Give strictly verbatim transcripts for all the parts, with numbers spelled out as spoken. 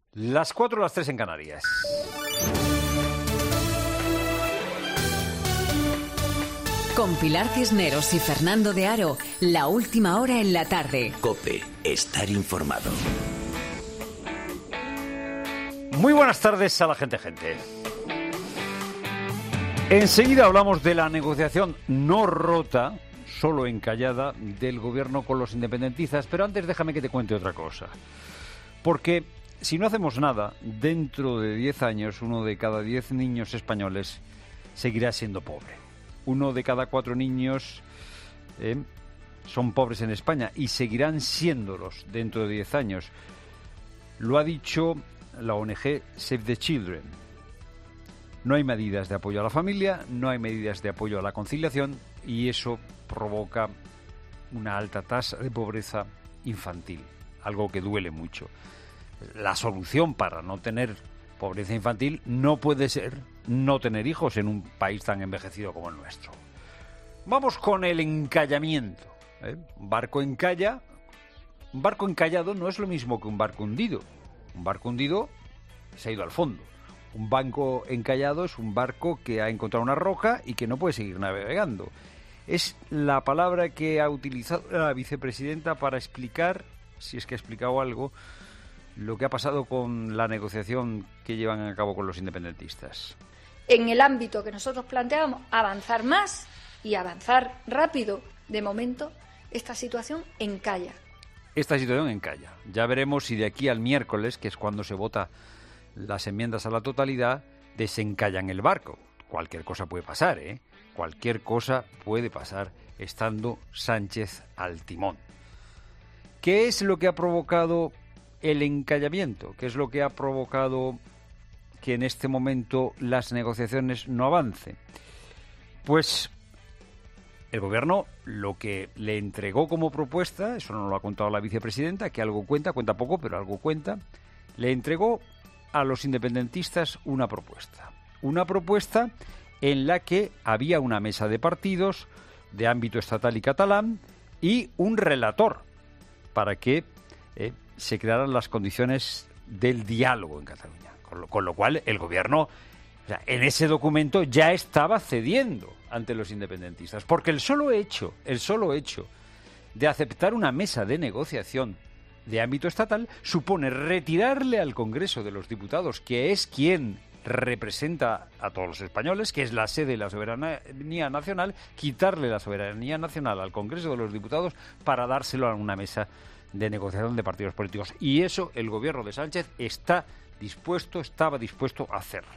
Las cuatro, las tres en Canarias. Con Pilar Cisneros y Fernando de Aro, la última hora en la tarde. COPE, estar informado. Muy buenas tardes a la gente, gente. Enseguida hablamos de la negociación no rota, solo encallada, del gobierno con los independentistas, pero antes déjame que te cuente otra cosa. Porque si no hacemos nada, dentro de diez años, uno de cada diez niños españoles seguirá siendo pobre. Uno de cada cuatro niños eh, son pobres en España y seguirán siéndolos dentro de diez años. Lo ha dicho la O N G Save the Children. No hay medidas de apoyo a la familia, no hay medidas de apoyo a la conciliación y eso provoca una alta tasa de pobreza infantil, algo que duele mucho. La solución para no tener pobreza infantil no puede ser no tener hijos en un país tan envejecido como el nuestro. Vamos con el encallamiento. ¿eh? Un barco encalla. Un barco encallado no es lo mismo que un barco hundido. Un barco hundido se ha ido al fondo. Un barco encallado es un barco que ha encontrado una roca y que no puede seguir navegando. Es la palabra que ha utilizado la vicepresidenta para explicar, si es que ha explicado algo, lo que ha pasado con la negociación que llevan a cabo con los independentistas. En el ámbito que nosotros planteamos, avanzar más y avanzar rápido, de momento, esta situación encalla. Esta situación encalla. Ya veremos si de aquí al miércoles, que es cuando se vota las enmiendas a la totalidad, desencallan el barco. Cualquier cosa puede pasar, ¿eh? Cualquier cosa puede pasar estando Sánchez al timón. ¿Qué es lo que ha provocado el encallamiento? ¿Qué es lo que ha provocado que en este momento las negociaciones no avancen? Pues el gobierno lo que le entregó como propuesta, eso no lo ha contado la vicepresidenta, que algo cuenta, cuenta poco, pero algo cuenta, le entregó a los independentistas una propuesta. Una propuesta en la que había una mesa de partidos de ámbito estatal y catalán y un relator para que eh, se crearan las condiciones del diálogo en Cataluña. Con lo, con lo cual el gobierno, o sea, en ese documento ya estaba cediendo ante los independentistas. Porque el solo hecho, el solo hecho de aceptar una mesa de negociación de ámbito estatal supone retirarle al Congreso de los Diputados, que es quien representa a todos los españoles, que es la sede de la soberanía nacional, quitarle la soberanía nacional al Congreso de los Diputados para dárselo a una mesa de negociación de partidos políticos. Y eso el gobierno de Sánchez está dispuesto, estaba dispuesto a hacerlo.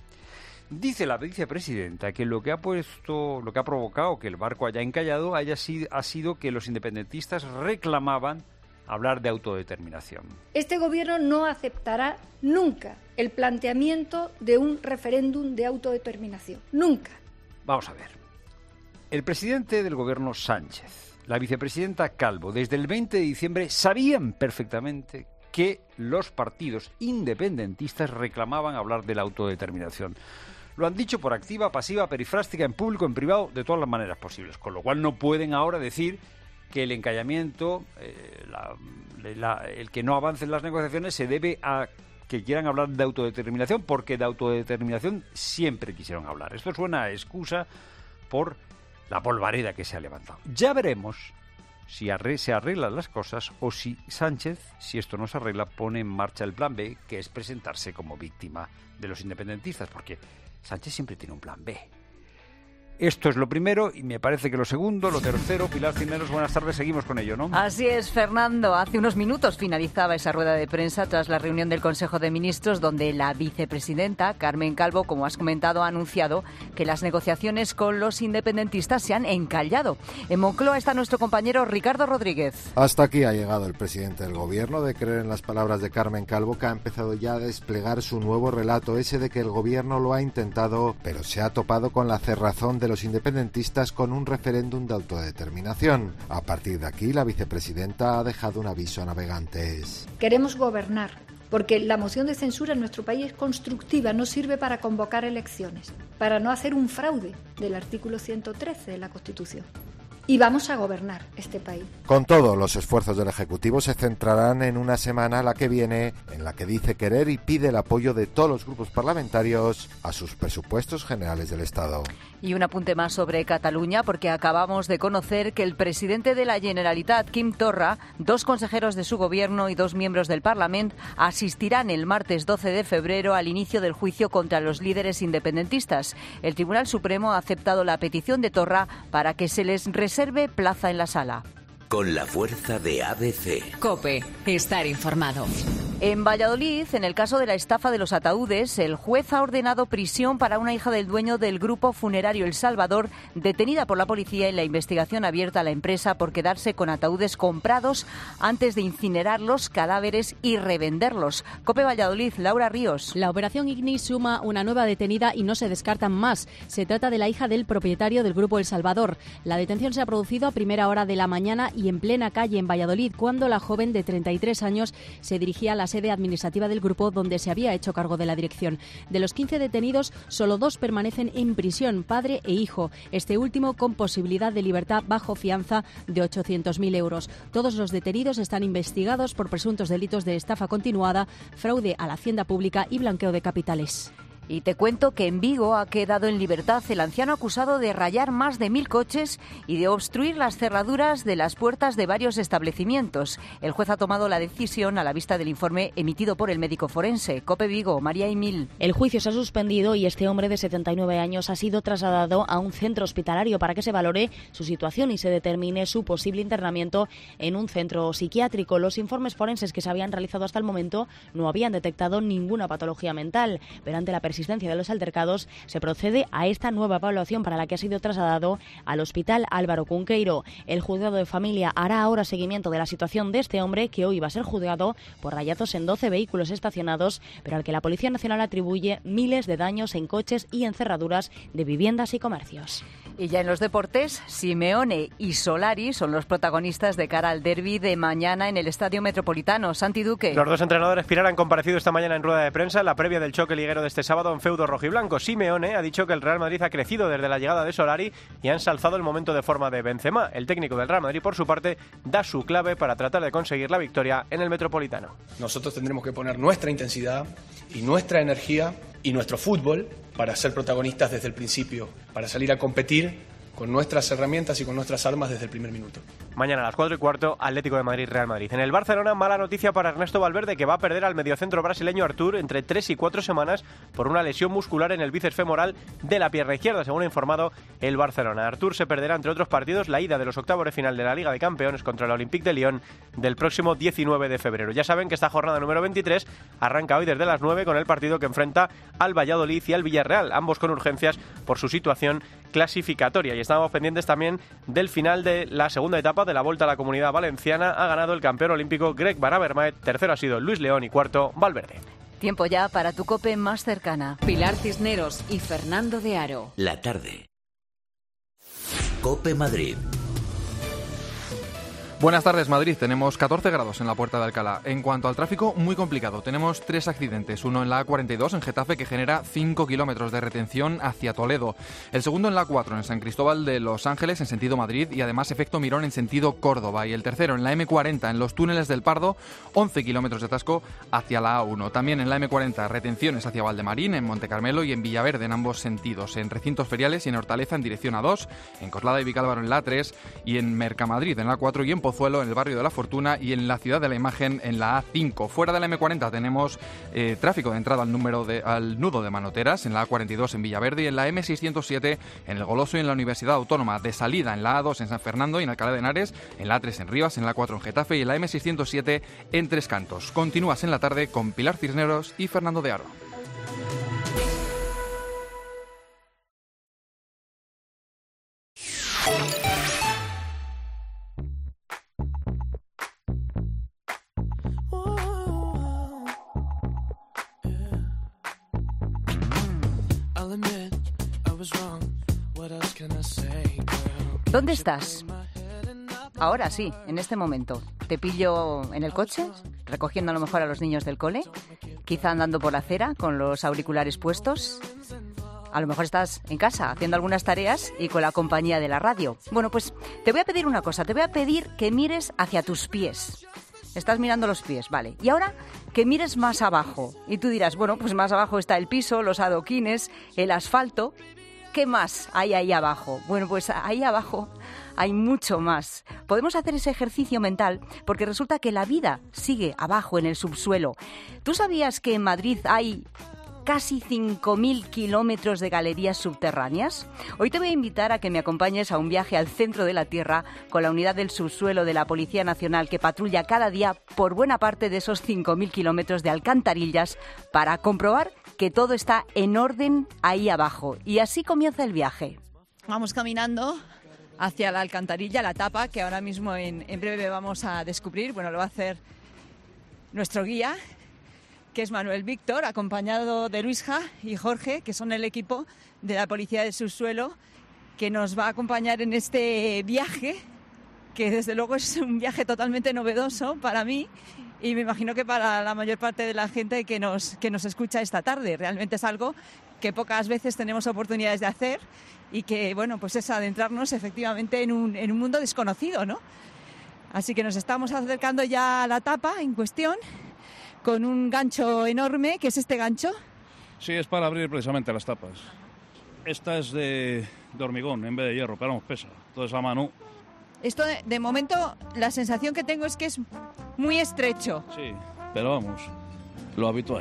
Dice la vicepresidenta que lo que ha puesto, lo que ha provocado que el barco haya encallado haya sido, ha sido que los independentistas reclamaban hablar de autodeterminación. Este gobierno no aceptará nunca el planteamiento de un referéndum de autodeterminación. Nunca. Vamos a ver. El presidente del gobierno Sánchez, la vicepresidenta Calvo, desde el veinte de diciembre sabían perfectamente que los partidos independentistas reclamaban hablar de la autodeterminación. Lo han dicho por activa, pasiva, perifrástica, en público, en privado, de todas las maneras posibles. Con lo cual no pueden ahora decir que el encallamiento, eh, la, la, el que no avancen las negociaciones se debe a que quieran hablar de autodeterminación, porque de autodeterminación siempre quisieron hablar. Esto suena a excusa por la polvareda que se ha levantado. Ya veremos si arre, se arreglan las cosas o si Sánchez, si esto no se arregla, pone en marcha el plan B, que es presentarse como víctima de los independentistas, porque Sánchez siempre tiene un plan B. Esto es lo primero y me parece que lo segundo, lo tercero. Pilar Cisneros, buenas tardes, seguimos con ello, ¿no? Así es, Fernando. Hace unos minutos finalizaba esa rueda de prensa tras la reunión del Consejo de Ministros, donde la vicepresidenta, Carmen Calvo, como has comentado, ha anunciado que las negociaciones con los independentistas se han encallado. En Moncloa está nuestro compañero Ricardo Rodríguez. Hasta aquí ha llegado el presidente del gobierno, de creer en las palabras de Carmen Calvo, que ha empezado ya a desplegar su nuevo relato, ese de que el gobierno lo ha intentado, pero se ha topado con la cerrazón de los independentistas con un referéndum de autodeterminación. A partir de aquí, la vicepresidenta ha dejado un aviso a navegantes. Queremos gobernar, porque la moción de censura en nuestro país es constructiva, no sirve para convocar elecciones, para no hacer un fraude del artículo ciento trece de la Constitución. y vamos a gobernar este país. Con todo, los esfuerzos del Ejecutivo se centrarán en una semana, la que viene, en la que dice querer y pide el apoyo de todos los grupos parlamentarios a sus presupuestos generales del Estado. Y un apunte más sobre Cataluña, porque acabamos de conocer que el presidente de la Generalitat, Quim Torra, dos consejeros de su gobierno y dos miembros del Parlament asistirán el martes doce de febrero al inicio del juicio contra los líderes independentistas. El Tribunal Supremo ha aceptado la petición de Torra para que se les reserve plaza en la sala. Con la fuerza de A B C. COPE. Estar informado. En Valladolid, en el caso de la estafa de los ataúdes, el juez ha ordenado prisión para una hija del dueño del grupo funerario El Salvador, detenida por la policía en la investigación abierta a la empresa por quedarse con ataúdes comprados antes de incinerar los cadáveres y revenderlos. COPE Valladolid, Laura Ríos. La operación Ignis suma una nueva detenida y no se descartan más. Se trata de la hija del propietario del grupo El Salvador. La detención se ha producido a primera hora de la mañana y en plena calle en Valladolid, cuando la joven de treinta y tres años se dirigía a la sede administrativa del grupo donde se había hecho cargo de la dirección. De los quince detenidos, solo dos permanecen en prisión, padre e hijo, este último con posibilidad de libertad bajo fianza de ochocientos mil euros. Todos los detenidos están investigados por presuntos delitos de estafa continuada, fraude a la hacienda pública y blanqueo de capitales. Y te cuento que en Vigo ha quedado en libertad el anciano acusado de rayar más de mil coches y de obstruir las cerraduras de las puertas de varios establecimientos. El juez ha tomado la decisión a la vista del informe emitido por el médico forense. COPE Vigo, María Emil. El juicio se ha suspendido y este hombre de setenta y nueve años ha sido trasladado a un centro hospitalario para que se valore su situación y se determine su posible internamiento en un centro psiquiátrico. Los informes forenses que se habían realizado hasta el momento no habían detectado ninguna patología mental, pero ante la persistencia de los altercados se procede a esta nueva evaluación para la que ha sido trasladado al Hospital Álvaro Cunqueiro. El juzgado de familia hará ahora seguimiento de la situación de este hombre, que hoy va a ser juzgado por rayazos en doce vehículos estacionados, pero al que la Policía Nacional atribuye miles de daños en coches y en cerraduras de viviendas y comercios. Y ya en los deportes, Simeone y Solari son los protagonistas de cara al derbi de mañana en el Estadio Metropolitano. Santi Duque. Los dos entrenadores Pilar han comparecido esta mañana en rueda de prensa en la previa del choque liguero de este sábado en feudo rojiblanco. Simeone ha dicho que el Real Madrid ha crecido desde la llegada de Solari y ha ensalzado el momento de forma de Benzema. El técnico del Real Madrid, por su parte, da su clave para tratar de conseguir la victoria en el Metropolitano. Nosotros tendremos que poner nuestra intensidad y nuestra energía y nuestro fútbol para ser protagonistas desde el principio, para salir a competir con nuestras herramientas y con nuestras armas desde el primer minuto. Mañana a las cuatro y cuarto, Atlético de Madrid, Real Madrid. En el Barcelona, mala noticia para Ernesto Valverde, que va a perder al mediocentro brasileño Artur entre tres y cuatro semanas por una lesión muscular en el bíceps femoral de la pierna izquierda, según ha informado el Barcelona. Artur se perderá, entre otros partidos, la ida de los octavos de final de la Liga de Campeones contra el Olympique de Lyon del próximo diecinueve de febrero. Ya saben que esta jornada número veintitrés arranca hoy desde las nueve con el partido que enfrenta al Valladolid y al Villarreal, ambos con urgencias por su situación clasificatoria. Y estamos pendientes también del final de la segunda etapa de la Volta a la Comunidad Valenciana. Ha ganado el campeón olímpico Greg Van Avermaet, tercero ha sido Luis León y cuarto Valverde. Tiempo ya para tu COPE más cercana. Pilar Cisneros y Fernando de Aro. La tarde. COPE Madrid. Buenas tardes, Madrid. Tenemos catorce grados en la Puerta de Alcalá. En cuanto al tráfico, muy complicado. Tenemos tres accidentes. Uno en la A cuarenta y dos, en Getafe, que genera cinco kilómetros de retención hacia Toledo. El segundo en la A cuatro, en San Cristóbal de Los Ángeles, en sentido Madrid, y además efecto Mirón en sentido Córdoba. Y el tercero en la eme cuarenta, en los túneles del Pardo, once kilómetros de atasco hacia la A uno. También en la eme cuarenta, retenciones hacia Valdemarín, en Montecarmelo y en Villaverde, en ambos sentidos. En recintos feriales y en Hortaleza, en dirección A dos, en Coslada y Vicálvaro, en la A tres, y en Mercamadrid, en la A cuatro, y en Pozuelo, en el barrio de la Fortuna, y en la Ciudad de la Imagen, en la A cinco. Fuera de la eme cuarenta tenemos eh, tráfico de entrada al, número de, al nudo de Manoteras, en la A cuarenta y dos en Villaverde, y en la eme seiscientos siete en El Goloso y en la Universidad Autónoma. De salida en la A dos en San Fernando y en Alcalá de Henares, en la A tres en Rivas, en la A cuatro en Getafe y en la eme seiscientos siete en Tres Cantos. Continúas en la tarde con Pilar Cisneros y Fernando de Aro. ¿Dónde estás? Ahora sí, en este momento. ¿Te pillo en el coche, recogiendo a lo mejor a los niños del cole? ¿Quizá andando por la acera con los auriculares puestos? A lo mejor estás en casa haciendo algunas tareas y con la compañía de la radio. Bueno, pues te voy a pedir una cosa, te voy a pedir que mires hacia tus pies. Estás mirando los pies, vale. Y ahora que mires más abajo. Y tú dirás, bueno, pues más abajo está el piso, los adoquines, el asfalto. ¿Qué más hay ahí abajo? Bueno, pues ahí abajo hay mucho más. Podemos hacer ese ejercicio mental porque resulta que la vida sigue abajo en el subsuelo. ¿Tú sabías que en Madrid hay casi cinco mil kilómetros de galerías subterráneas? Hoy te voy a invitar a que me acompañes a un viaje al centro de la Tierra con la unidad del subsuelo de la Policía Nacional que patrulla cada día por buena parte de esos cinco mil kilómetros de alcantarillas para comprobar que todo está en orden ahí abajo. Y así comienza el viaje. Vamos caminando hacia la alcantarilla, la tapa, que ahora mismo en, en breve vamos a descubrir. Bueno, lo va a hacer nuestro guía, que es Manuel Víctor, acompañado de Luisja y Jorge, que son el equipo de la Policía del Subsuelo, que nos va a acompañar en este viaje, que desde luego es un viaje totalmente novedoso para mí y me imagino que para la mayor parte de la gente que nos, que nos escucha esta tarde. Realmente es algo que pocas veces tenemos oportunidades de hacer y que, bueno, pues es adentrarnos efectivamente en un, en un mundo desconocido, ¿no? Así que nos estamos acercando ya a la tapa en cuestión, con un gancho enorme. ¿Qué es este gancho? Sí, es para abrir precisamente las tapas. Esta es de, de hormigón en vez de hierro, pero vamos, pesa. Todo es a mano. Esto, de, de momento, la sensación que tengo es que es muy estrecho. Sí, pero vamos, lo habitual.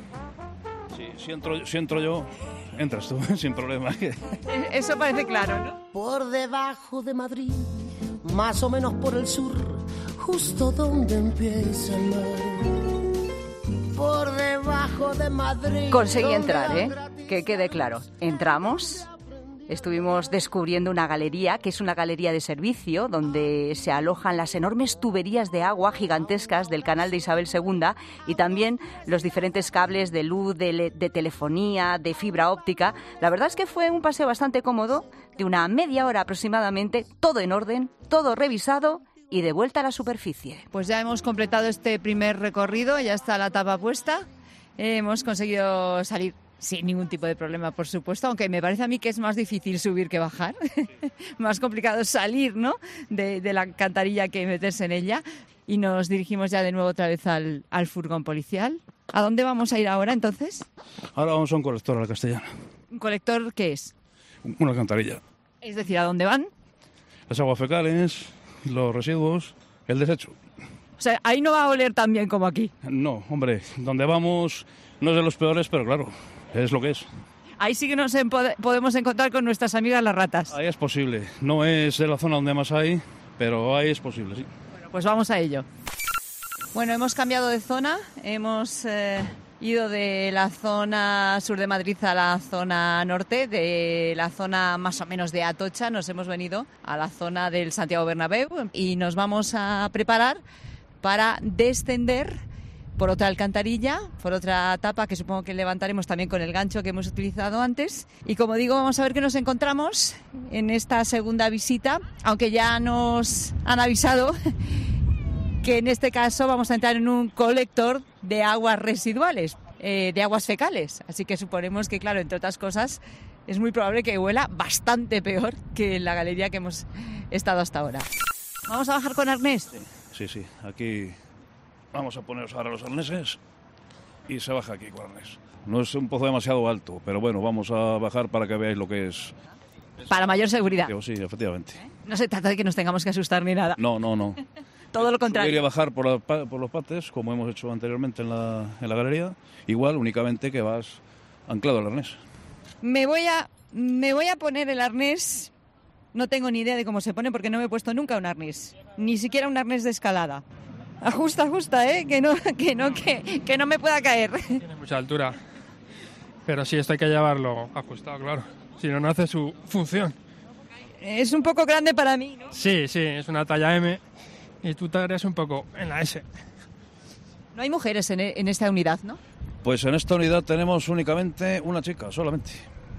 Sí, si entro, si entro yo, entras tú, sin problema. Eso parece claro, ¿no? Por debajo de Madrid, más o menos por el sur, justo donde empieza el mar. Por debajo de Madrid. Conseguí entrar, ¿eh? Que quede claro. Entramos, estuvimos descubriendo una galería, que es una galería de servicio, donde se alojan las enormes tuberías de agua gigantescas del canal de Isabel segunda y también los diferentes cables de luz, de, de telefonía, de fibra óptica. La verdad es que fue un paseo bastante cómodo, de una media hora aproximadamente, todo en orden, todo revisado y de vuelta a la superficie. Pues ya hemos completado este primer recorrido, ya está la tapa puesta. Eh, hemos conseguido salir sin ningún tipo de problema, por supuesto, aunque me parece a mí que es más difícil subir que bajar. Más complicado salir, ¿no?, de, de la alcantarilla que meterse en ella. Y nos dirigimos ya de nuevo otra vez al, al furgón policial. ¿A dónde vamos a ir ahora, entonces? Ahora vamos a un colector a la Castellana. ¿Un colector qué es? Una alcantarilla. Es decir, ¿a dónde van? Las aguas fecales, los residuos, el desecho. O sea, ahí no va a oler tan bien como aquí. No, hombre, donde vamos no es de los peores, pero claro, es lo que es. Ahí sí que nos podemos encontrar con nuestras amigas las ratas. Ahí es posible. No es de la zona donde más hay, pero ahí es posible, sí. Bueno, pues vamos a ello. Bueno, hemos cambiado de zona, hemos eh, ido de la zona sur de Madrid a la zona norte, de la zona más o menos de Atocha, nos hemos venido a la zona del Santiago Bernabéu y nos vamos a preparar para descender por otra alcantarilla, por otra tapa que supongo que levantaremos también con el gancho que hemos utilizado antes. Y como digo, vamos a ver qué nos encontramos en esta segunda visita, aunque ya nos han avisado que en este caso vamos a entrar en un colector de aguas residuales, eh, de aguas fecales. Así que suponemos que, claro, entre otras cosas, es muy probable que huela bastante peor que en la galería que hemos estado hasta ahora. ¿Vamos a bajar con arnés? Sí, sí, aquí vamos a poneros ahora los arneses y se baja aquí con arnés. No es un pozo demasiado alto, pero bueno, vamos a bajar para que veáis lo que es. Para mayor seguridad. Sí, efectivamente. No se trata de que nos tengamos que asustar ni nada. No, no, no. Todo lo contrario. Subir y bajar por, la, por los pates, como hemos hecho anteriormente en la, en la galería, igual, únicamente que vas anclado al arnés. Me voy a, me voy a poner el arnés. No tengo ni idea de cómo se pone porque no me he puesto nunca un arnés, ni siquiera un arnés de escalada. Ajusta, ajusta, ¿eh? Que no, que no, que, que no me pueda caer. Tiene mucha altura, pero sí, esto hay que llevarlo ajustado, claro. Si no, no hace su función. Es un poco grande para mí, ¿no? Sí, sí, es una talla M y tú te harías un poco en la S. No hay mujeres en, en esta unidad, ¿no? Pues en esta unidad tenemos únicamente una chica, solamente.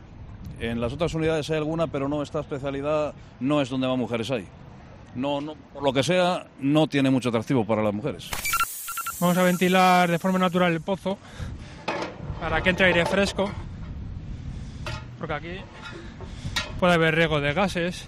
En las otras unidades hay alguna, pero no, esta especialidad no es donde más mujeres hay. No, no, por lo que sea, no tiene mucho atractivo para las mujeres. Vamos a ventilar de forma natural el pozo para que entre aire fresco. porque aquí puede haber riesgo de gases,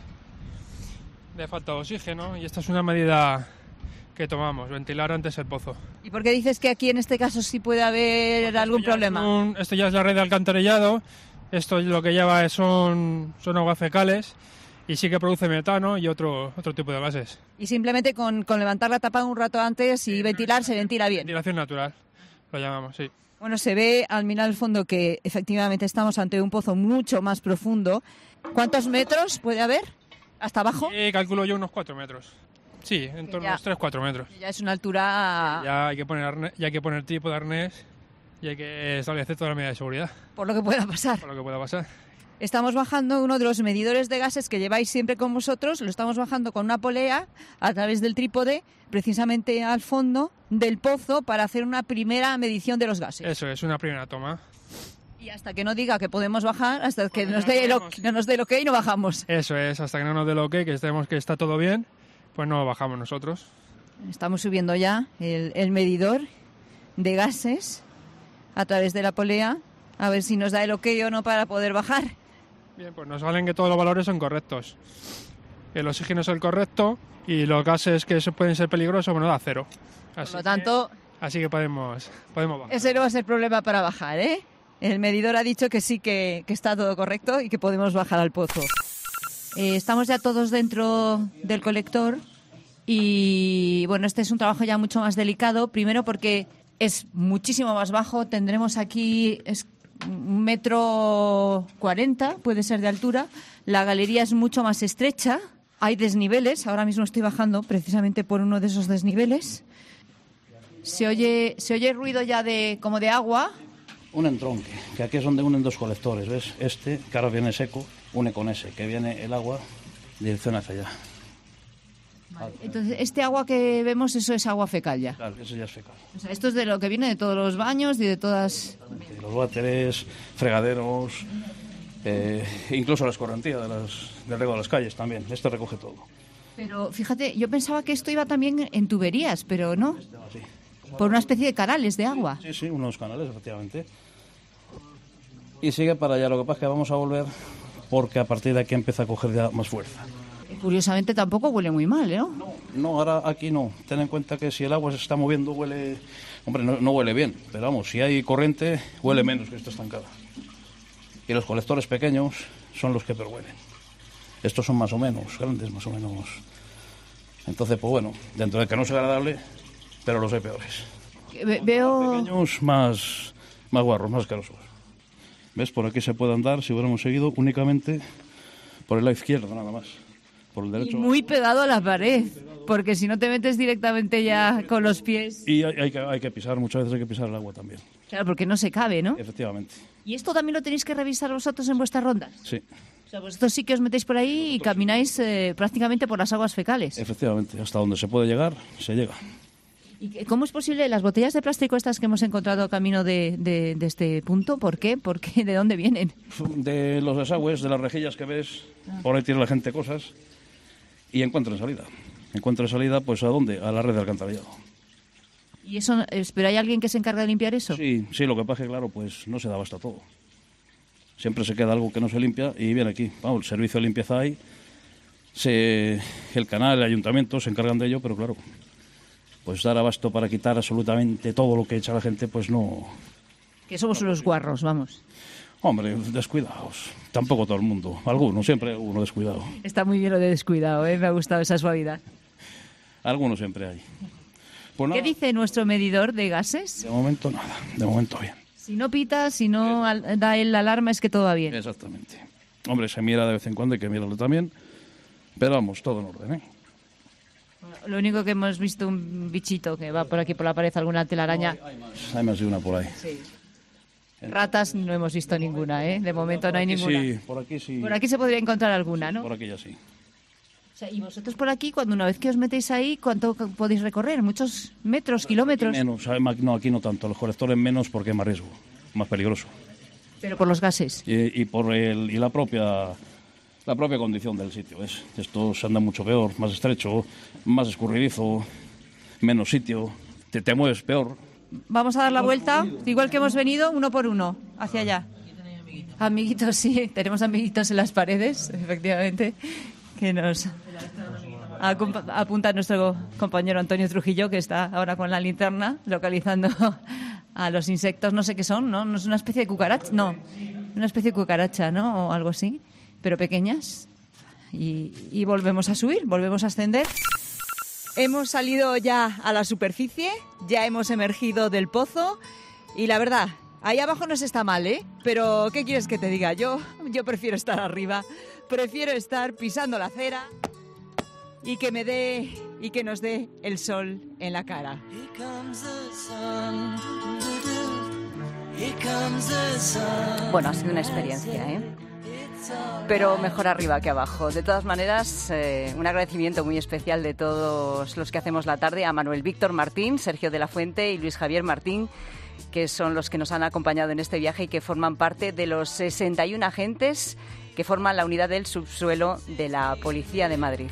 de falta de oxígeno, y esta es una medida que tomamos, ventilar antes el pozo. ¿Y por qué dices que aquí en este caso sí puede haber Porque algún esto ya problema? es un- esto ya es la red de alcantarillado, esto lo que lleva es- son, son aguas fecales y sí que produce metano y otro, otro tipo de gases. Y simplemente con, con levantar la tapa un rato antes y ventilar, se ventila bien. Ventilación natural, lo llamamos, sí. Bueno, se ve al mirar al fondo que efectivamente estamos ante un pozo mucho más profundo. ¿Cuántos metros puede haber? ¿Hasta abajo? Y calculo yo unos cuatro metros. Sí, en torno ya- a unos tres cuatro metros. Ya es una altura, Ya hay que poner arnés, ya hay que poner tipo de arnés y hay que establecer toda la medida de seguridad. por lo que pueda pasar. Por lo que pueda pasar. Estamos bajando uno de los medidores de gases que lleváis siempre con vosotros, lo estamos bajando con una polea a través del trípode, precisamente al fondo del pozo, para hacer una primera medición de los gases. Eso es una primera toma. Y hasta que no diga que podemos bajar, hasta que nos dé el ok, no nos dé el ok, no bajamos. Eso es, hasta que no nos dé el ok, que estemos que está todo bien, pues no bajamos nosotros. Estamos subiendo ya el, el medidor de gases a través de la polea, a ver si nos da el ok o no para poder bajar. Bien, pues nos valen que todos los valores son correctos. El oxígeno es el correcto y los gases que se pueden ser peligrosos, bueno, da cero. Así Por lo tanto, que, así que podemos, podemos bajar. ese no va a ser problema para bajar, ¿eh? El medidor ha dicho que sí, que, que está todo correcto y que podemos bajar al pozo. Eh, estamos ya todos dentro del colector y, bueno, este es un trabajo ya mucho más delicado. Primero porque es muchísimo más bajo. Tendremos aquí es un metro cuarenta, puede ser de altura. La galería es mucho más estrecha. Hay desniveles. Ahora mismo estoy bajando precisamente por uno de esos desniveles. Se oye, se oye ruido ya de como de agua. Un entronque, que aquí es donde unen dos colectores, ¿ves? Este, que ahora viene seco, une con ese, que viene el agua, dirección hacia allá. Entonces, este agua que vemos, eso es agua fecal ya. Claro, ese ya es fecal. O sea, esto es de lo que viene de todos los baños y de todas... De los váteres, fregaderos, eh, incluso la escorrentía de las, del riego de las calles también. Este recoge todo. Pero fíjate, yo pensaba que esto iba también en tuberías, pero no. Sí. Por una especie de canales de agua. Sí, sí, unos canales, efectivamente. Y sigue para allá. Lo que pasa es que vamos a volver porque a partir de aquí empieza a coger ya más fuerza. Curiosamente tampoco huele muy mal, ¿no? No, ahora aquí no. Ten en cuenta que si el agua se está moviendo huele... Hombre, no, no huele bien, pero vamos, si hay corriente huele menos que esta estancada. Y los colectores pequeños son los que peor huelen. Estos son más o menos grandes, más o menos. Entonces, pues bueno, dentro de que no es agradable, pero los hay peores. Ve- veo... Pequeños, más, más guarros, más asquerosos. ¿Ves? Por aquí se puede andar, si hubiéramos seguido, únicamente por el lado izquierdo, nada más. Por el Y derecho. muy pegado a la pared, porque si no te metes directamente ya con los pies... Y hay, hay que, hay que pisar, muchas veces hay que pisar el agua también. Claro, porque no se cabe, ¿no? Efectivamente, ¿Y esto también lo tenéis que revisar vosotros en vuestras rondas? sí, O sea, vosotros sí que os metéis por ahí y camináis eh, prácticamente por las aguas fecales. efectivamente. Hasta donde se puede llegar, se llega. ¿Y qué- cómo es posible las botellas de plástico estas que hemos encontrado camino de, de- de este punto? ¿Por qué? ¿Por qué? ¿De dónde vienen? De los desagües, de las rejillas que ves, por ahí tiene la gente cosas y encuentran salida. Encuentran salida, pues ¿a dónde? A la red de alcantarillado. ¿Y eso, es- pero hay alguien que se encarga de limpiar eso? Sí, sí, lo que pasa es que, claro, pues no se da abasto a todo. Siempre se queda algo que no se limpia y viene aquí. Vamos, el servicio de limpieza hay, se, el canal, el ayuntamiento se encargan de ello, pero claro, pues dar abasto para quitar absolutamente todo lo que echa la gente, pues no... Que somos unos guarros, vamos. Hombre, descuidados. Tampoco todo el mundo. Algunos, siempre hay alguno descuidado. Está muy bien lo de descuidado, ¿eh? Me ha gustado esa suavidad. Algunos siempre hay. Pues ¿Qué nada, dice nuestro medidor de gases? de momento nada, de momento bien. Si no pita, si no al- da el alarma, es que todo va bien. Exactamente. Hombre, se mira de vez en cuando, hay que mirarlo también. Pero vamos, todo en orden, ¿eh? Lo único que hemos visto un bichito que va por aquí por la pared, alguna telaraña. Hay más de una por ahí. Sí. Ratas no hemos visto ninguna, ¿eh? De momento no hay Aquí ninguna. sí, por aquí sí. Por aquí se podría encontrar alguna, ¿no? Por aquí ya sí. O sea, y vosotros por aquí, cuando una vez que os metéis ahí, ¿cuánto c- podéis recorrer? ¿Muchos metros, kilómetros? Menos, hay ma- no, aquí no tanto. Los colectores menos porque hay más riesgo, más peligroso. Pero por los gases. Y, y por el, y la propia la propia condición del sitio, ¿ves? Esto se anda mucho peor, más estrecho, más escurridizo, menos sitio, te, te mueves peor. Vamos a dar la vuelta, igual que hemos venido, uno por uno, hacia allá. A Amiguitos, sí, tenemos amiguitos en las paredes, efectivamente, que nos apunta nuestro compañero Antonio Trujillo, que está ahora con la linterna localizando a los insectos, no sé qué son, ¿no? ¿No es una especie de cucaracha? No, una especie de cucaracha, ¿no? O algo así, pero pequeñas. Y, y volvemos a subir, volvemos a ascender. Hemos salido ya a la superficie, ya hemos emergido del pozo y la verdad, ahí abajo no se está mal, ¿eh? Pero, ¿qué quieres que te diga? Yo, yo prefiero estar arriba, prefiero estar pisando la acera y que me dé y que nos dé el sol en la cara. Bueno, ha sido una experiencia, ¿eh? Pero mejor arriba que abajo. De todas maneras, eh, un agradecimiento muy especial de todos los que hacemos la tarde a Manuel Víctor Martín, Sergio de la Fuente y Luis Javier Martín, que son los que nos han acompañado en este viaje y que forman parte de los sesenta y uno agentes que forman la unidad del subsuelo de la Policía de Madrid.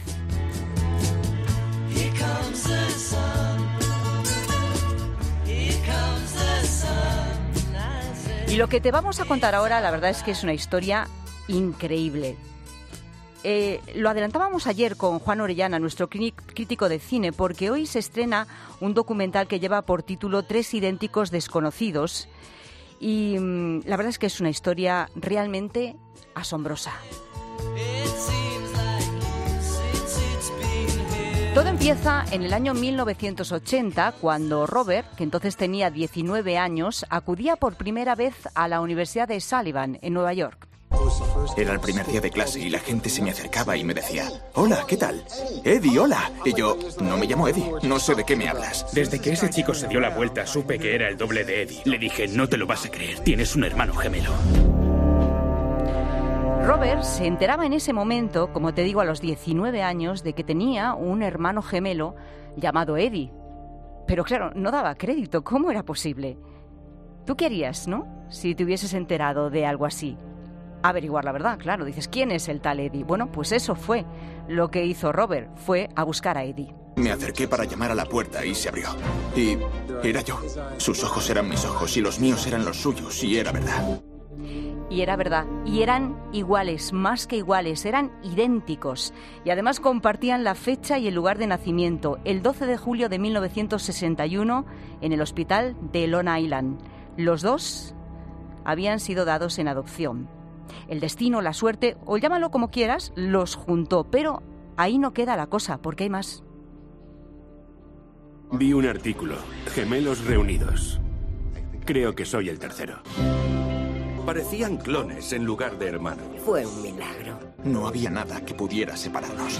Y lo que te vamos a contar ahora, la verdad es que es una historia increíble. Eh, lo adelantábamos ayer con Juan Orellana, nuestro crítico de cine, porque hoy se estrena un documental que lleva por título Tres idénticos desconocidos y mmm, la verdad es que es una historia realmente asombrosa. Todo empieza en el año mil novecientos ochenta, cuando Robert, que entonces tenía diecinueve años, acudía por primera vez a la Universidad de Sullivan, en Nueva York. Era el primer día de clase y la gente se me acercaba y me decía: hola, ¿qué tal? Eddie, hola. Y yo, no me llamo Eddie, no sé de qué me hablas. Desde que ese chico se dio la vuelta supe que era el doble de Eddie. Le dije, no te lo vas a creer, tienes un hermano gemelo. Robert se enteraba en ese momento, como te digo, a los diecinueve años, de que tenía un hermano gemelo llamado Eddie. Pero claro, no daba crédito. ¿Cómo era posible? ¿Tú qué harías, no? Si te hubieses enterado de algo así. Averiguar la verdad, claro. Dices, ¿quién es el tal Eddie? Bueno, pues eso fue lo que hizo Robert. Fue a buscar a Eddie. Me acerqué para llamar a la puerta y se abrió. Y era yo. Sus ojos eran mis ojos y los míos eran los suyos. Y era verdad. Y era verdad, y eran iguales, más que iguales, eran idénticos. Y además compartían la fecha y el lugar de nacimiento, el doce de julio de mil novecientos sesenta y uno, en el hospital de Long Island. Los dos habían sido dados en adopción. El destino, la suerte, o llámalo como quieras, los juntó. Pero ahí no queda la cosa, porque hay más. Vi un artículo, gemelos reunidos. Creo que soy el tercero. Parecían clones en lugar de hermanos. Fue un milagro. No había nada que pudiera separarnos.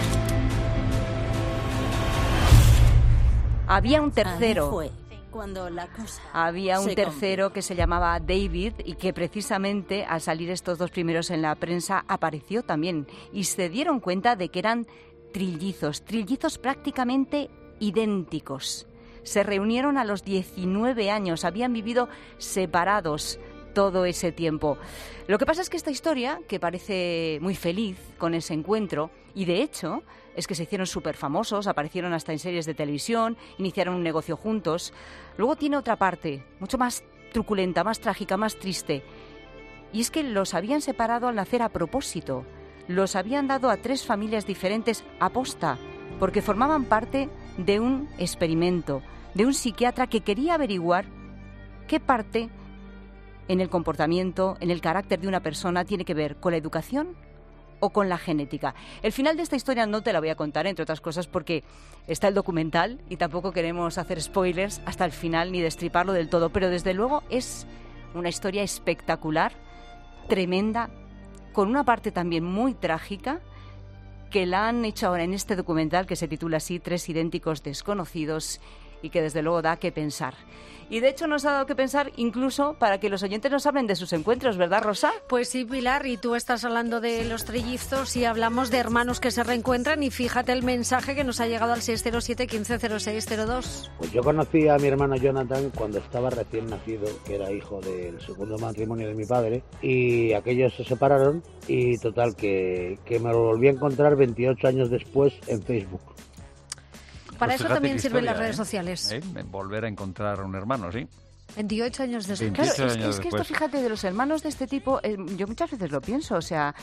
Había un tercero. Ahí fue cuando la cosa Había un se tercero que se llamaba David y que precisamente al salir estos dos primeros en la prensa apareció también. Y se dieron cuenta de que eran trillizos, trillizos prácticamente idénticos. Se reunieron a los diecinueve años, habían vivido separados todo ese tiempo. Lo que pasa es que esta historia, que parece muy feliz con ese encuentro, y de hecho es que se hicieron súper famosos, aparecieron hasta en series de televisión, iniciaron un negocio juntos, luego tiene otra parte, mucho más truculenta, más trágica, más triste. Y es que los habían separado al nacer a propósito, los habían dado a tres familias diferentes aposta, porque formaban parte de un experimento, de un psiquiatra que quería averiguar qué parte en el comportamiento, en el carácter de una persona tiene que ver con la educación o con la genética. El final de esta historia no te la voy a contar, entre otras cosas, porque está el documental y tampoco queremos hacer spoilers hasta el final ni destriparlo del todo, pero desde luego es una historia espectacular, tremenda, con una parte también muy trágica, que la han hecho ahora en este documental que se titula así, Tres idénticos desconocidos, y que desde luego da que pensar. Y de hecho nos ha dado que pensar incluso para que los oyentes nos hablen de sus encuentros, ¿verdad, Rosa? Pues sí, Pilar, y tú estás hablando de los trillizos y hablamos de hermanos que se reencuentran, y fíjate el mensaje que nos ha llegado al seis cero siete, quince cero seis cero dos. Pues yo conocí a mi hermano Jonathan cuando estaba recién nacido, que era hijo del segundo matrimonio de mi padre, y aquellos se separaron y total que, que me lo volví a encontrar veintiocho años después en Facebook. Para Pues eso también sirven historia, las redes ¿eh? sociales. ¿Eh? Volver a encontrar a un hermano, sí. veintiocho años después. Claro, es, años es que esto, después. fíjate, de los hermanos de este tipo, eh, yo muchas veces lo pienso, o sea,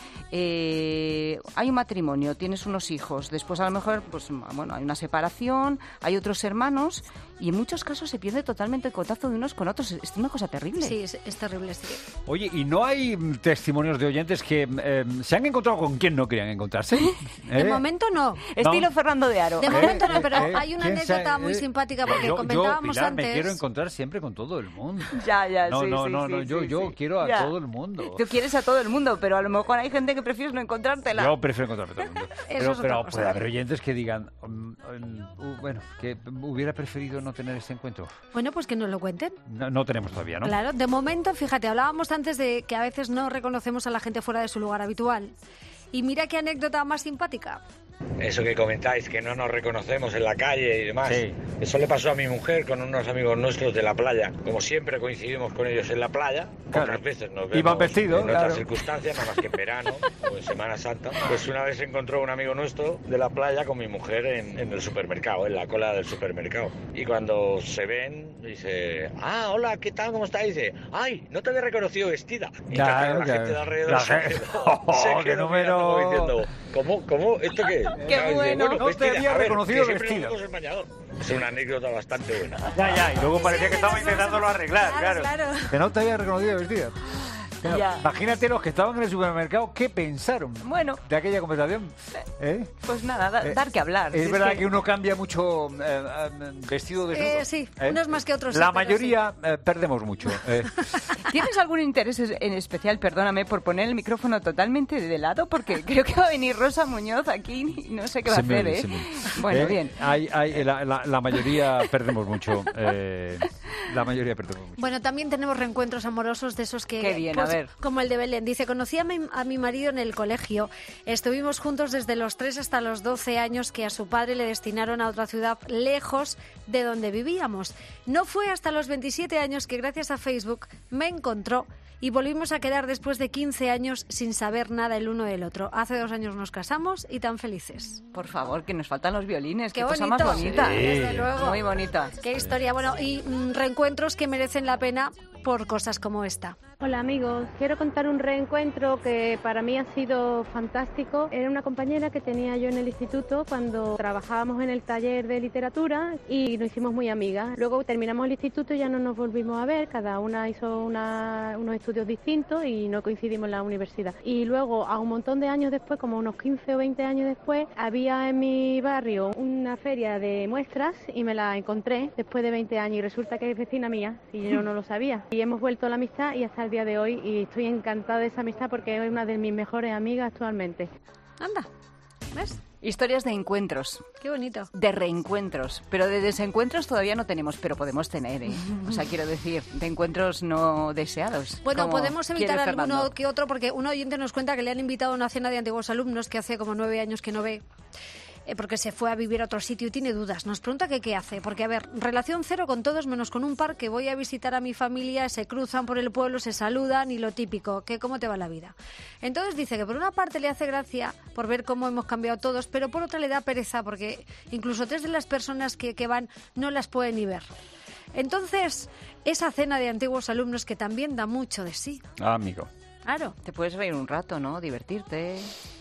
eh, hay un matrimonio, tienes unos hijos, después a lo mejor, pues bueno, hay una separación, hay otros hermanos, y en muchos casos se pierde totalmente el contacto de unos con otros. Es una cosa terrible. Sí, es, es terrible, sí. Oye, ¿y no hay mm, testimonios de oyentes que eh, se han encontrado con quien no querían encontrarse? De ¿Eh? momento no. Estilo No. Fernando de Aro. De Eh, momento no, pero eh, hay una ¿quién anécdota sabe? muy Eh, simpática porque yo, comentábamos yo, Pilar, antes. me quiero encontrar siempre con todo el mundo. Ya, ya, no, sí, no, sí, no, sí, no, yo, sí, yo sí. quiero a Ya. todo el mundo. Tú quieres a todo el mundo, pero a lo mejor hay gente que prefieres no encontrártela. Yo prefiero encontrarme a todo el mundo. Eso Pero, es otra pero cosa. puede haber oyentes que digan, mm, mm, uh, bueno, que hubiera preferido no tener este encuentro. Bueno, pues que nos lo cuenten. No, no tenemos todavía, ¿no? Claro, de momento, fíjate, hablábamos antes de que a veces no reconocemos a la gente fuera de su lugar habitual. Y mira qué anécdota más simpática. Eso que comentáis, que no nos reconocemos en la calle y demás. Sí. Eso le pasó a mi mujer con unos amigos nuestros de la playa. Como siempre coincidimos con ellos en la playa, Claro. pocas veces nos Iban vemos vestidos, en otras claro. circunstancias, nada más que en verano o en Semana Santa. Pues una vez se encontró un amigo nuestro de la playa con mi mujer en, en el supermercado, en la cola del supermercado. Y cuando se ven, dice, ah, hola, ¿qué tal? ¿Cómo estás? Dice, ay, no te había reconocido vestida. Y Claro, claro, la claro. gente de alrededor La se gente- quedó, Oh, se qué quedó número. mirando como diciendo, ¿cómo? ¿Cómo? ¿Esto qué? Qué Dice, bueno. No te vestida. había A ver, reconocido que siempre vestida. nos vemos en bañador. Es una anécdota bastante buena. Ya, ya, y luego parecía que estaba intentándolo arreglar, Claro, claro. claro. Que no te había reconocido vestida. Claro, Ya. Imagínate los que estaban en el supermercado, ¿qué pensaron Bueno. de aquella conversación? ¿Eh? Pues nada, da- Eh, dar que hablar. Es Si verdad que- que uno cambia mucho eh, eh, vestido desnudo. Eh, sí, unos más que otros, sí, La pero mayoría eh, perdemos mucho. eh. ¿Tienes algún interés en especial, perdóname, por poner el micrófono totalmente de lado? Porque creo que va a venir Rosa Muñoz aquí y no sé qué va Se a me hacer, oye, ¿eh? se me oye. Bueno, Eh, bien. Hay, hay, la, la- la mayoría perdemos mucho. eh, la mayoría perdemos mucho. Bueno, también tenemos reencuentros amorosos de esos que... Qué bien, pues, a ver. Como el de Belén. Dice, conocí a mi, a mi marido en el colegio. Estuvimos juntos desde los tres hasta los doce años que a su padre le destinaron a otra ciudad lejos de donde vivíamos. No fue hasta los veintisiete años que gracias a Facebook me encontró y volvimos a quedar después de quince años sin saber nada el uno del otro. Hace dos años nos casamos y tan felices. Por favor, que nos faltan los violines. Qué, Qué cosa más bonito. bonita. Sí, desde luego. Muy bonita. Qué historia. Bueno, y mm, reencuentros que merecen la pena por cosas como esta. Hola amigos, quiero contar un reencuentro que para mí ha sido fantástico. Era una compañera que tenía yo en el instituto cuando trabajábamos en el taller de literatura y nos hicimos muy amigas. Luego terminamos el instituto y ya no nos volvimos a ver, cada una hizo una, unos estudios distintos y no coincidimos en la universidad. Y luego a un montón de años después, como unos quince o veinte años después, había en mi barrio una feria de muestras y me la encontré después de veinte años y resulta que es vecina mía y yo no lo sabía. Y hemos vuelto a la amistad y hasta el día de hoy y estoy encantada de esa amistad porque es una de mis mejores amigas actualmente. Anda, ¿ves? Historias de encuentros. Qué bonito. De reencuentros. Pero de desencuentros todavía no tenemos, pero podemos tener, ¿eh? O sea, quiero decir, de encuentros no deseados. Bueno, como podemos evitar quiere alguno Fernando. que otro porque un oyente nos cuenta que le han invitado a una cena de antiguos alumnos que hace como nueve años que no ve. eh, Porque se fue a vivir a otro sitio y tiene dudas. Nos pregunta que qué hace. Porque, a ver, relación cero con todos menos con un par que voy a visitar a mi familia, se cruzan por el pueblo, se saludan y lo típico, que cómo te va la vida. Entonces dice que por una parte le hace gracia por ver cómo hemos cambiado todos, pero por otra le da pereza porque incluso tres de las personas que, que van no las puede ni ver. Entonces, esa cena de antiguos alumnos que también da mucho de sí. Ah, amigo. Claro. Te puedes reír un rato, ¿no? Divertirte.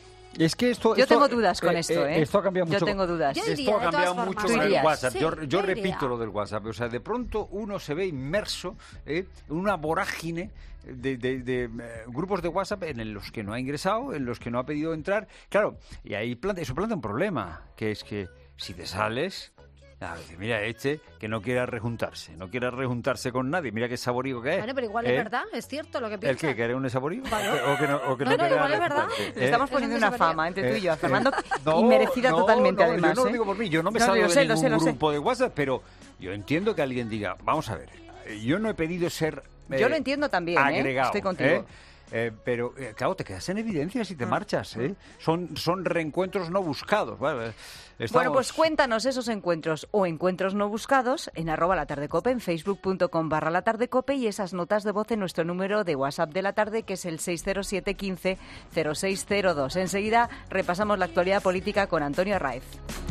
Es que esto... Yo esto, tengo dudas con esto, ¿eh? Esto ha cambiado Yo mucho. tengo dudas. Yo iría, esto ha de cambiado todas mucho formas. con ¿Tú el irías? WhatsApp. Sí, yo yo yo iría. repito lo del WhatsApp. O sea, de pronto uno se ve inmerso ¿eh? en una vorágine de, de- de, eh, grupos de WhatsApp en los que no ha ingresado, en los que no ha pedido entrar. Claro, y ahí planta, eso plantea un problema, que es que si te sales... A ver, mira, este que no quiera rejuntarse, no quiera rejuntarse con nadie. Mira qué saborío que es. Bueno, pero igual ¿eh? es verdad, es cierto lo que ¿El piensa. qué? ¿Que eres un saborío? Claro. ¿O que no, o que no, No, no, quiera igual es verdad. rejuntarse? Le ¿Eh? estamos Eso poniendo no se una vería. fama entre tú y Eh, yo, Fernando, No, y merecida no, totalmente, no, además. Yo no lo ¿eh? digo por mí, yo no me No, salgo lo de sé, lo ningún sé, lo sé. grupo de WhatsApp, pero yo entiendo que alguien diga, vamos a ver, yo no he pedido ser eh, Yo lo entiendo también, ¿eh? agregado, Estoy contigo. ¿eh? Eh, pero, eh, claro, te quedas en evidencia si te marchas, ¿eh? Son, son reencuentros no buscados. Bueno, eh, estamos- Bueno, pues cuéntanos esos encuentros o encuentros no buscados en arroba la tarde cope, en facebook.com barra la tarde cope y esas notas de voz en nuestro número de WhatsApp de la tarde que es el seis cero siete quince cero seis cero dos. Enseguida repasamos la actualidad política con Antonio Arraiz.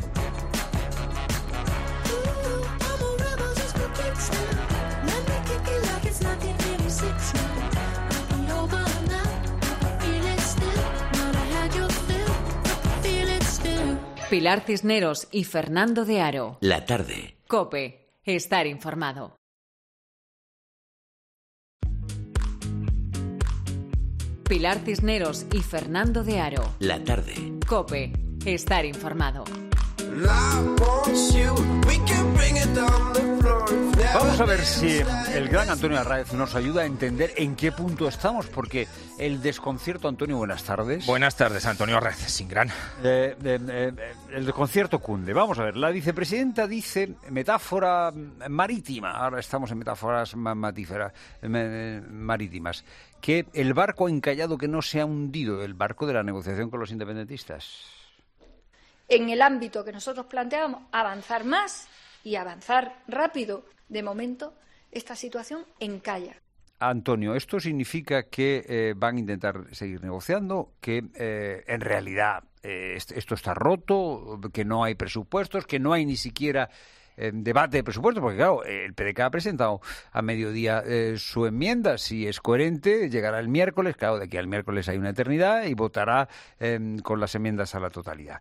I'm a rebel just for kicks now. Let me kick it Pilar Cisneros y Fernando de Aro. La tarde. COPE. Estar informado. Pilar Cisneros y Fernando de Aro. La tarde. COPE. Estar informado. Vamos a ver si el gran Antonio Arráez nos ayuda a entender en qué punto estamos, porque el desconcierto... Antonio, buenas tardes. Buenas tardes, Antonio Arráez, sin gran. Eh, eh, eh, el desconcierto cunde. Vamos a ver, la vicepresidenta dice, metáfora marítima, ahora estamos en metáforas matíferas, marítimas, que el barco encallado que no se ha hundido, el barco de la negociación con los independentistas. En el ámbito que nosotros planteábamos, avanzar más y avanzar rápido, de momento, esta situación encalla. Antonio, ¿esto significa que eh, van a intentar seguir negociando, que eh, en realidad eh, esto está roto, que no hay presupuestos, que no hay ni siquiera eh, debate de presupuestos? Porque claro, el P D C A ha presentado a mediodía eh, su enmienda. Si es coherente, llegará el miércoles, claro, de aquí al miércoles hay una eternidad, y votará eh, con las enmiendas a la totalidad.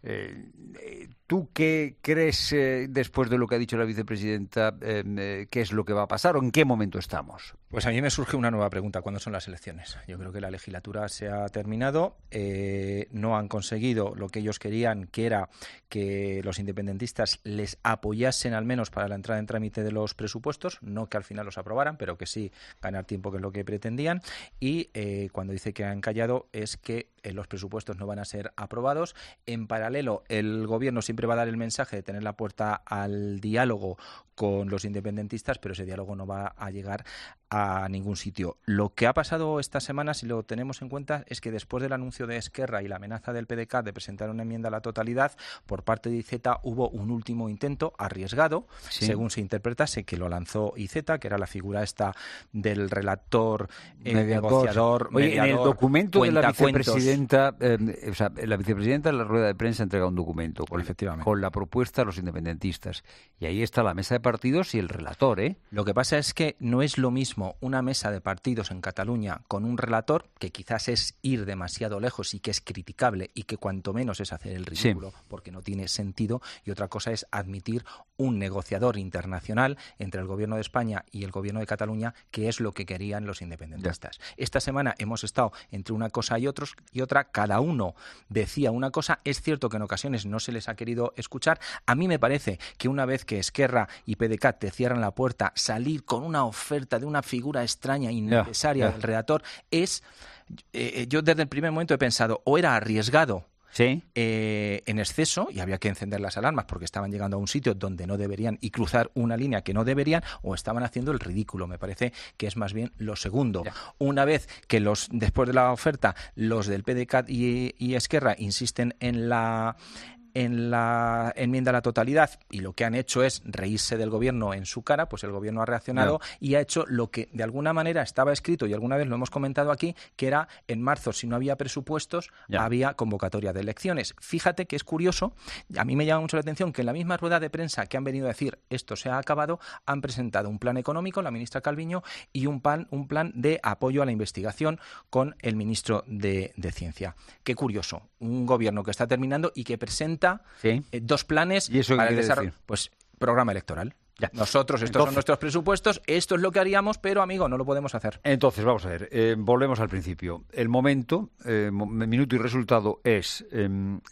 Eh, ¿Tú qué crees, eh, después de lo que ha dicho la vicepresidenta, eh, eh, qué es lo que va a pasar o en qué momento estamos? Pues a mí me surge una nueva pregunta. ¿Cuándo son las elecciones? Yo creo que la legislatura se ha terminado. Eh, no han conseguido lo que ellos querían, que era que los independentistas les apoyasen al menos para la entrada en trámite de los presupuestos, no que al final los aprobaran, pero que sí ganar tiempo, que es lo que pretendían. Y eh, cuando dice que han callado es que eh, los presupuestos no van a ser aprobados. En paralelo, el gobierno siempre va a dar el mensaje de tener la puerta al diálogo con los independentistas, pero ese diálogo no va a llegar a ningún sitio. Lo que ha pasado esta semana, si lo tenemos en cuenta, es que después del anuncio de Esquerra y la amenaza del P D C A de presentar una enmienda a la totalidad, por parte de I Z hubo un último intento arriesgado, sí, según se interpretase, que lo lanzó I Z, que era la figura esta del relator, eh, negociador, Oye, mediador, en el documento de la vicepresidenta, eh, o sea, la vicepresidenta en la rueda de prensa entrega un documento con, efectivamente, con la propuesta a los independentistas, y ahí está la mesa de partidos y el relator, ¿eh? Lo que pasa es que no es lo mismo una mesa de partidos en Cataluña con un relator, que quizás es ir demasiado lejos y que es criticable y que cuanto menos es hacer el ridículo, sí, porque no tiene sentido, y otra cosa es admitir un negociador internacional entre el gobierno de España y el gobierno de Cataluña, que es lo que querían los independentistas. Ya. Esta semana hemos estado entre una cosa y, otros, y otra, cada uno decía una cosa. Es cierto que en ocasiones no se les ha querido escuchar. A mí me parece que una vez que Esquerra y P D C A te cierran la puerta, salir con una oferta de una figura extraña e innecesaria, yeah, yeah, del redactor es... Eh, yo desde el primer momento he pensado, o era arriesgado, sí, eh, en exceso, y había que encender las alarmas porque estaban llegando a un sitio donde no deberían y cruzar una línea que no deberían, o estaban haciendo el ridículo. Me parece que es más bien lo segundo. Yeah. Una vez que los después de la oferta los del P D C A y, y Esquerra insisten en la... en la enmienda a la totalidad, y lo que han hecho es reírse del gobierno en su cara, pues el gobierno ha reaccionado, no, y ha hecho lo que de alguna manera estaba escrito, y alguna vez lo hemos comentado aquí, que era en marzo, si no había presupuestos, ya, había convocatoria de elecciones. Fíjate que es curioso, a mí me llama mucho la atención que en la misma rueda de prensa que han venido a decir esto se ha acabado, han presentado un plan económico, la ministra Calviño, y un plan, un plan de apoyo a la investigación con el ministro de, de Ciencia. Qué curioso, un gobierno que está terminando y que presenta ¿sí? eh, dos planes ¿Y eso para el desarrollo. Decir? Pues programa electoral. Ya. Nosotros, estos Entonces, son nuestros presupuestos, esto es lo que haríamos, pero amigo, no lo podemos hacer. Entonces, vamos a ver, eh, volvemos al principio. El momento, eh, minuto y resultado es, eh,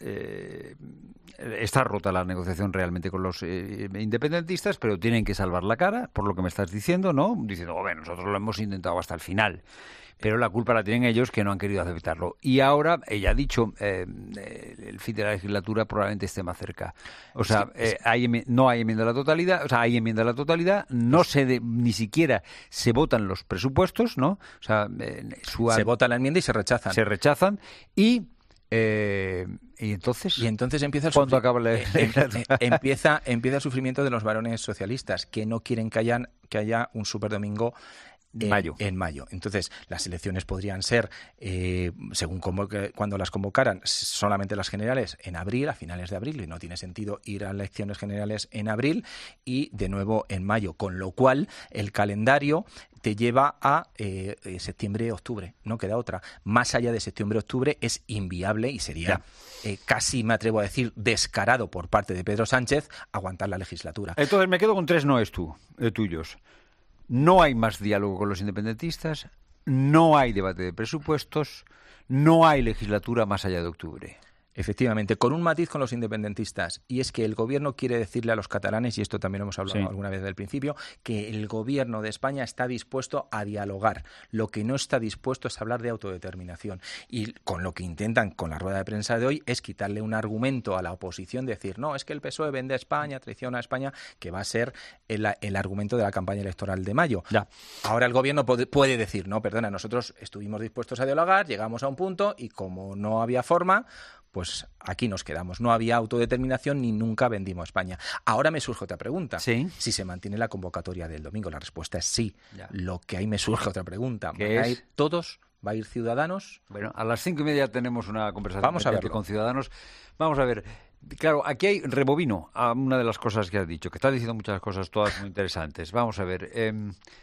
eh, está rota la negociación realmente con los eh, independentistas, pero tienen que salvar la cara, por lo que me estás diciendo, ¿no? Diciendo, oh, bueno, nosotros lo hemos intentado hasta el final. Pero la culpa la tienen ellos, que no han querido aceptarlo. Y ahora, ella ha dicho, eh, el fin de la legislatura probablemente esté más cerca. O sea, sí, eh, hay, no hay enmienda a la totalidad, o sea, hay enmienda a la totalidad, no se de, ni siquiera se votan los presupuestos, ¿no? O sea, eh, su, se vota la enmienda y se rechazan. Se rechazan y... Eh, y entonces y entonces empieza el ¿cuándo acaba la, eh, eh, empieza empieza el sufrimiento de los varones socialistas, que no quieren que haya que haya un superdomingo En mayo. En mayo. Entonces, las elecciones podrían ser, eh, según convoque, cuando las convocaran, solamente las generales en abril, a finales de abril, y no tiene sentido ir a elecciones generales en abril y de nuevo en mayo, con lo cual el calendario te lleva a eh, septiembre-octubre, no queda otra. Más allá de septiembre-octubre es inviable y sería eh, casi, me atrevo a decir, descarado por parte de Pedro Sánchez aguantar la legislatura. Entonces me quedo con tres noes tú, eh, tuyos. No hay más diálogo con los independentistas, no hay debate de presupuestos, no hay legislatura más allá de octubre. Efectivamente, con un matiz con los independentistas, y es que el gobierno quiere decirle a los catalanes, y esto también hemos hablado sí. alguna vez del principio, que el gobierno de España está dispuesto a dialogar. Lo que no está dispuesto es hablar de autodeterminación. Y con lo que intentan con la rueda de prensa de hoy es quitarle un argumento a la oposición, decir, no, es que el P S O E vende a España, traiciona a España, que va a ser el, el argumento de la campaña electoral de mayo. Ya. Ahora el gobierno puede, puede decir, no, perdona, nosotros estuvimos dispuestos a dialogar, llegamos a un punto y como no había forma, pues aquí nos quedamos. No había autodeterminación ni nunca vendimos España. Ahora me surge otra pregunta. ¿Sí? Si se mantiene la convocatoria del domingo. La respuesta es sí. Ya. Lo que ahí me surge otra pregunta. ¿Qué ¿Va es? a ir todos? ¿Va a ir Ciudadanos? Bueno, a las cinco y media tenemos una conversación Vamos a con Ciudadanos. Vamos a ver. Claro, aquí hay rebobino a una de las cosas que has dicho, que estás diciendo muchas cosas todas muy interesantes. Vamos a ver. Eh,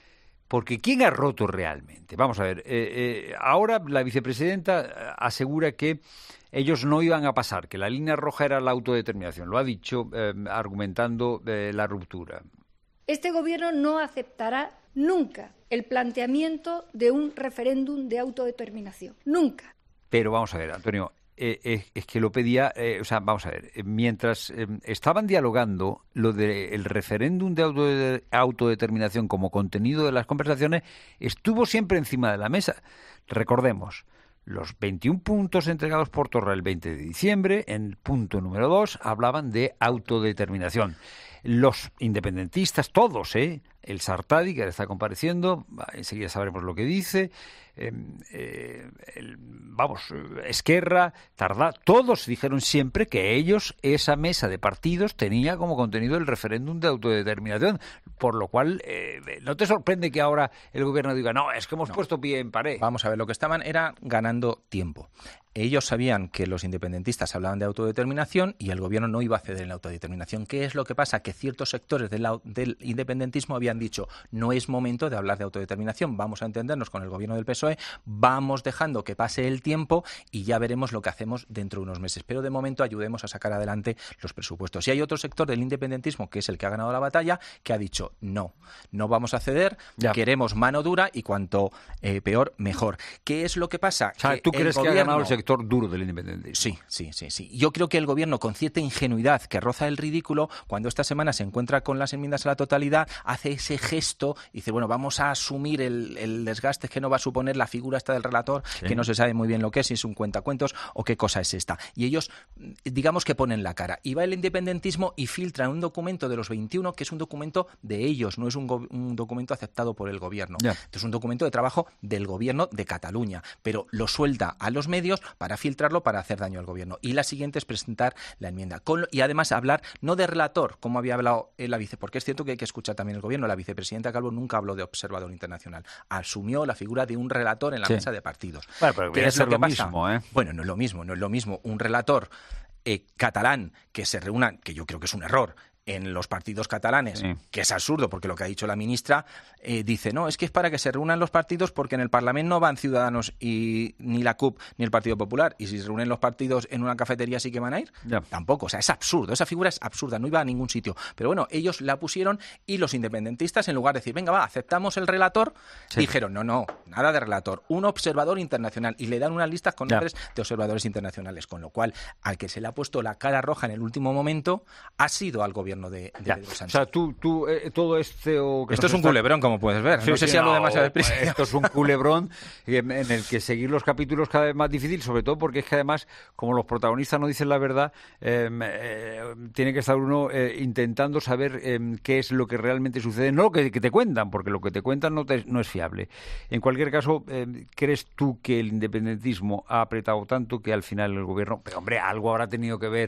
Porque ¿quién ha roto realmente? Vamos a ver, eh, eh, ahora la vicepresidenta asegura que ellos no iban a pasar, que la línea roja era la autodeterminación. Lo ha dicho eh, argumentando eh, la ruptura. Este gobierno no aceptará nunca el planteamiento de un referéndum de autodeterminación. Nunca. Pero vamos a ver, Antonio, eh, eh, es que lo pedía, eh, o sea, vamos a ver, eh, mientras eh, estaban dialogando lo del referéndum de autode- autodeterminación como contenido de las conversaciones, estuvo siempre encima de la mesa. Recordemos, los veintiún puntos entregados por Torra el veinte de diciembre, en el punto número dos, hablaban de autodeterminación. Los independentistas, todos, ¿eh? El Sartadi, que ahora está compareciendo, enseguida sabremos lo que dice, eh, eh, el, vamos, Esquerra, Tardá, todos dijeron siempre que ellos, esa mesa de partidos, tenía como contenido el referéndum de autodeterminación, por lo cual, eh, ¿no te sorprende que ahora el gobierno diga, no, es que hemos no. puesto pie en pared? Vamos a ver, lo que estaban era ganando tiempo. Ellos sabían que los independentistas hablaban de autodeterminación y el gobierno no iba a ceder en la autodeterminación. ¿Qué es lo que pasa? Que ciertos sectores del, del independentismo habían dicho, no es momento de hablar de autodeterminación, vamos a entendernos con el gobierno del P S O E, vamos dejando que pase el tiempo y ya veremos lo que hacemos dentro de unos meses. Pero de momento ayudemos a sacar adelante los presupuestos. Y hay otro sector del independentismo, que es el que ha ganado la batalla, que ha dicho, no, no vamos a ceder, ya. queremos mano dura y cuanto eh, peor, mejor. ¿Qué es lo que pasa? O sea, que ¿tú crees gobierno... que ha ganado el sector duro del independentismo? Sí, sí, sí, sí. Yo creo que el gobierno, con cierta ingenuidad que roza el ridículo, cuando esta semana se encuentra con las enmiendas a la totalidad, hace ese gesto y dice, bueno, vamos a asumir el, el desgaste que no va a suponer la figura esta del relator, sí. que no se sabe muy bien lo que es, si es un cuentacuentos o qué cosa es esta. Y ellos, digamos que ponen la cara. Y va el independentismo y filtran un documento de los veintiuno que es un documento de ellos, no es un, go- un documento aceptado por el gobierno. Ya. Esto es un documento de trabajo del gobierno de Cataluña, pero lo suelta a los medios para filtrarlo, para hacer daño al gobierno. Y la siguiente es presentar la enmienda. Con, y además hablar, no de relator, como había hablado la vice, porque es cierto que hay que escuchar también el gobierno. La vicepresidenta Calvo nunca habló de observador internacional. Asumió la figura de un relator en la sí. mesa de partidos. Bueno, pero ¿Qué es es lo, lo que pasa? mismo, ¿eh? Bueno, no es lo mismo, no es lo mismo. Un relator eh, catalán que se reúna, que yo creo que es un error, en los partidos catalanes, sí. que es absurdo, porque lo que ha dicho la ministra, eh, dice, no, es que es para que se reúnan los partidos porque en el Parlamento no van Ciudadanos y ni la C U P ni el Partido Popular, y si se reúnen los partidos en una cafetería sí que van a ir, ya. tampoco, o sea, es absurdo, esa figura es absurda, no iba a ningún sitio, pero bueno, ellos la pusieron y los independentistas, en lugar de decir, venga, va, aceptamos el relator, sí. dijeron, no, no, nada de relator, un observador internacional, y le dan unas listas con nombres de observadores internacionales, con lo cual, al que se le ha puesto la cara roja en el último momento, ha sido al gobierno de, de Pedro Sánchez. O sea, tú, tú eh, todo este... O esto es un está... culebrón, como puedes ver. Sí, no sé sí, si hablo no, demasiado deprisa. Esto es un culebrón en el que seguir los capítulos cada vez más difícil, sobre todo porque es que además, como los protagonistas no dicen la verdad, eh, eh, tiene que estar uno eh, intentando saber eh, qué es lo que realmente sucede, no lo que, que te cuentan, porque lo que te cuentan no, te, no es fiable. En cualquier caso, eh, ¿crees tú que el independentismo ha apretado tanto que al final el gobierno... Pero hombre, algo habrá tenido que ver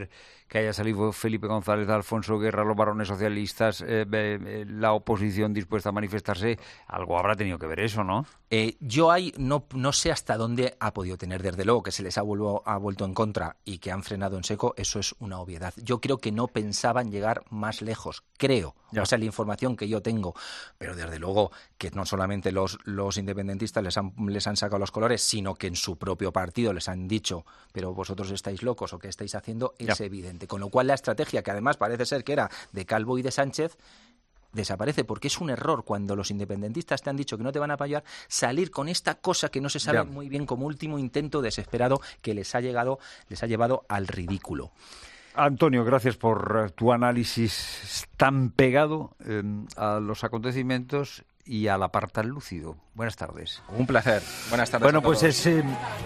que haya salido Felipe González, Alfonso Guerra, los varones socialistas, eh, eh, la oposición dispuesta a manifestarse, algo habrá tenido que ver eso, ¿no? Eh, yo ahí no, no sé hasta dónde ha podido tener, desde luego que se les ha, vuelvo, ha vuelto en contra y que han frenado en seco, eso es una obviedad. Yo creo que no pensaban llegar más lejos, creo, ya. O sea, la información que yo tengo, pero desde luego que no solamente los, los independentistas les han, les han sacado los colores, sino que en su propio partido les han dicho, pero vosotros estáis locos o qué estáis haciendo, es ya. evidente. Con lo cual la estrategia, que además parece ser que era de Calvo y de Sánchez, desaparece, porque es un error cuando los independentistas te han dicho que no te van a apoyar, salir con esta cosa que no se sabe ya. muy bien, como último intento desesperado que les ha llegado, les ha llevado al ridículo. Antonio, gracias por tu análisis tan pegado eh, a los acontecimientos y al apartar lúcido. Buenas tardes. Un placer. Buenas tardes. Bueno, a todos. pues ese,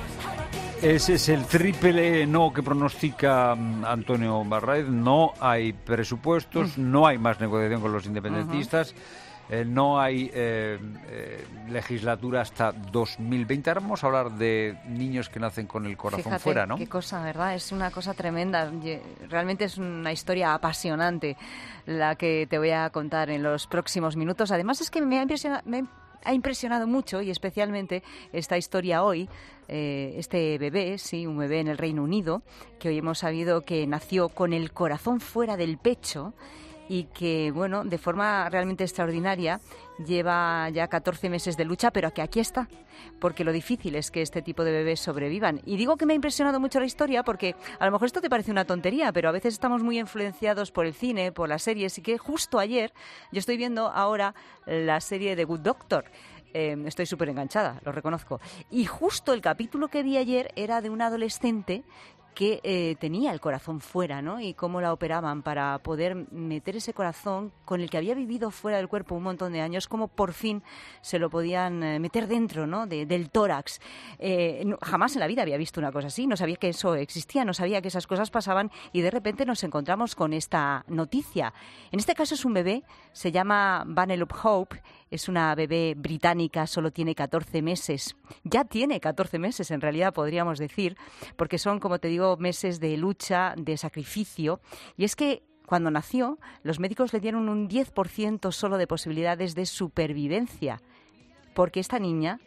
ese es el triple no que pronostica Antonio Barraez. No hay presupuestos, mm. no hay más negociación con los independentistas. Uh-huh. Eh, no hay eh, eh, legislatura hasta dos mil veinte. Ahora vamos a hablar de niños que nacen con el corazón Fíjate, fuera, ¿no? Qué cosa, ¿verdad? Es una cosa tremenda. Realmente es una historia apasionante la que te voy a contar en los próximos minutos. Además es que me ha impresionado, me ha impresionado mucho, y especialmente esta historia hoy, eh, este bebé, sí, un bebé en el Reino Unido, que hoy hemos sabido que nació con el corazón fuera del pecho, y que, bueno, de forma realmente extraordinaria lleva ya catorce meses de lucha, pero que aquí está, porque lo difícil es que este tipo de bebés sobrevivan. Y digo que me ha impresionado mucho la historia porque a lo mejor esto te parece una tontería, pero a veces estamos muy influenciados por el cine, por las series, y que justo ayer, yo estoy viendo ahora la serie The Good Doctor. Eh, estoy súper enganchada, lo reconozco. Y justo el capítulo que vi ayer era de una adolescente que eh, tenía el corazón fuera, ¿no? Y cómo la operaban para poder meter ese corazón con el que había vivido fuera del cuerpo un montón de años, cómo por fin se lo podían eh, meter dentro, ¿no? De, del tórax. Eh, no, jamás en la vida había visto una cosa así, no sabía que eso existía, no sabía que esas cosas pasaban, y de repente nos encontramos con esta noticia. En este caso es un bebé, se llama Vanellope Hope, es una bebé británica, solo tiene catorce meses. Ya tiene catorce meses, en realidad, podríamos decir, porque son, como te digo, meses de lucha, de sacrificio. Y es que cuando nació, los médicos le dieron un diez por ciento solo de posibilidades de supervivencia, porque esta niña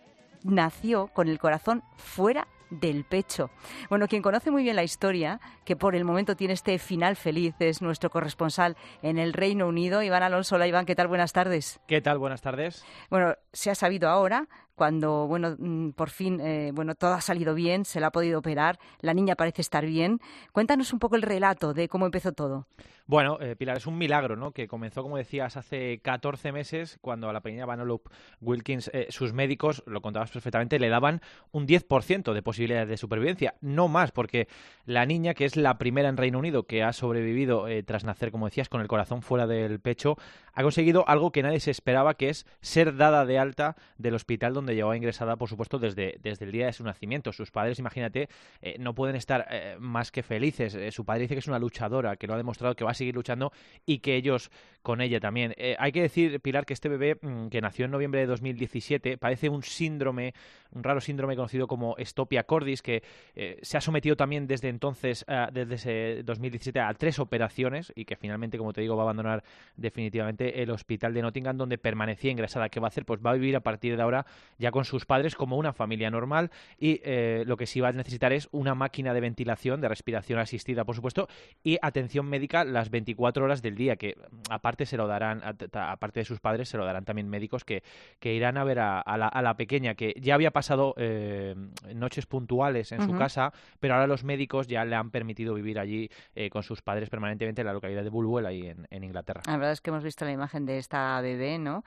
nació con el corazón fuera del pecho. Bueno, quien conoce muy bien la historia, que por el momento tiene este final feliz, es nuestro corresponsal en el Reino Unido, Iván Alonso. Hola, Iván, ¿qué tal? Buenas tardes. ¿Qué tal? Buenas tardes. Bueno, se ha sabido ahora, cuando, bueno, por fin, eh, bueno, todo ha salido bien, se la ha podido operar, la niña parece estar bien. Cuéntanos un poco el relato de cómo empezó todo. Bueno, eh, Pilar, es un milagro, ¿no? Que comenzó, como decías, hace catorce meses, cuando a la pequeña Vanellope Wilkins, eh, sus médicos, lo contabas perfectamente, le daban un diez por ciento de posibilidades de supervivencia, no más, porque la niña, que es la primera en Reino Unido que ha sobrevivido eh, tras nacer, como decías, con el corazón fuera del pecho, ha conseguido algo que nadie se esperaba, que es ser dada de alta del hospital donde llevaba ingresada, por supuesto, desde, desde el día de su nacimiento. Sus padres, imagínate, eh, no pueden estar eh, más que felices. Eh, su padre dice que es una luchadora, que lo ha demostrado, que va a seguir luchando, y que ellos con ella también. Eh, hay que decir, Pilar, que este bebé, mmm, que nació en noviembre de dos mil diecisiete, padece un síndrome, un raro síndrome conocido como Stopia cordis, que eh, se ha sometido también desde entonces, uh, desde ese dos mil diecisiete, a tres operaciones, y que finalmente, como te digo, va a abandonar definitivamente el hospital de Nottingham, donde permanecía ingresada. ¿Qué va a hacer? Pues va a vivir a partir de ahora ya con sus padres como una familia normal, y eh, lo que sí va a necesitar es una máquina de ventilación, de respiración asistida, por supuesto, y atención médica las veinticuatro horas del día, que aparte se lo darán, aparte de sus padres, se lo darán también médicos que, que irán a ver a, a, la, a la pequeña, que ya había pasado eh, noches puntuales en uh-huh. su casa, pero ahora los médicos ya le han permitido vivir allí eh, con sus padres permanentemente en la localidad de Bulwell, ahí en, en Inglaterra. La verdad es que hemos visto la imagen de esta bebé, ¿no?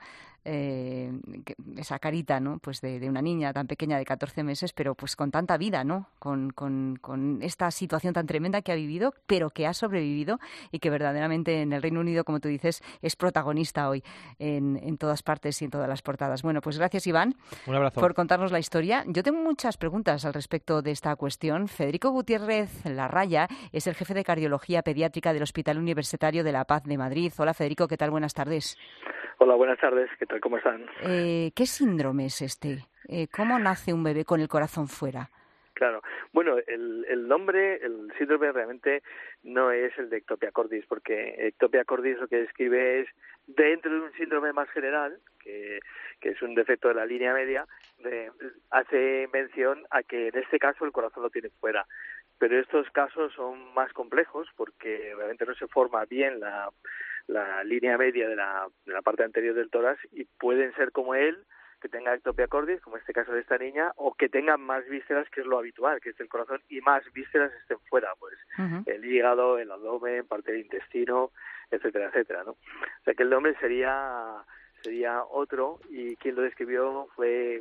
Eh, esa carita, ¿no? Pues de, de una niña tan pequeña de catorce meses, pero pues con tanta vida, ¿no? Con, con, con esta situación tan tremenda que ha vivido, pero que ha sobrevivido, y que verdaderamente en el Reino Unido, como tú dices, es protagonista hoy en, en todas partes y en todas las portadas. Bueno, pues gracias, Iván, un abrazo, por contarnos la historia. Yo tengo muchas preguntas al respecto de esta cuestión. Federico Gutiérrez Larraya es el jefe de cardiología pediátrica del Hospital Universitario de la Paz de Madrid. Hola, Federico, ¿qué tal? Buenas tardes. Hola, buenas tardes. ¿Qué tal? ¿Cómo están? Eh, ¿Qué síndrome es este? Eh, ¿Cómo nace un bebé con el corazón fuera? Claro. Bueno, el, el nombre, el síndrome realmente no es el de ectopia cordis, porque ectopia cordis lo que describe es dentro de un síndrome más general, que, que es un defecto de la línea media, de, hace mención a que en este caso el corazón lo tiene fuera. Pero estos casos son más complejos porque realmente no se forma bien la, la línea media de la, de la parte anterior del tórax y pueden ser como él, que tenga ectopia cordis, como este caso de esta niña, o que tengan más vísceras, que es lo habitual, que es el corazón, y más vísceras estén fuera, pues uh-huh. el hígado, el abdomen, parte del intestino, etcétera, etcétera, ¿no? O sea que el nombre sería sería otro, y quien lo describió fue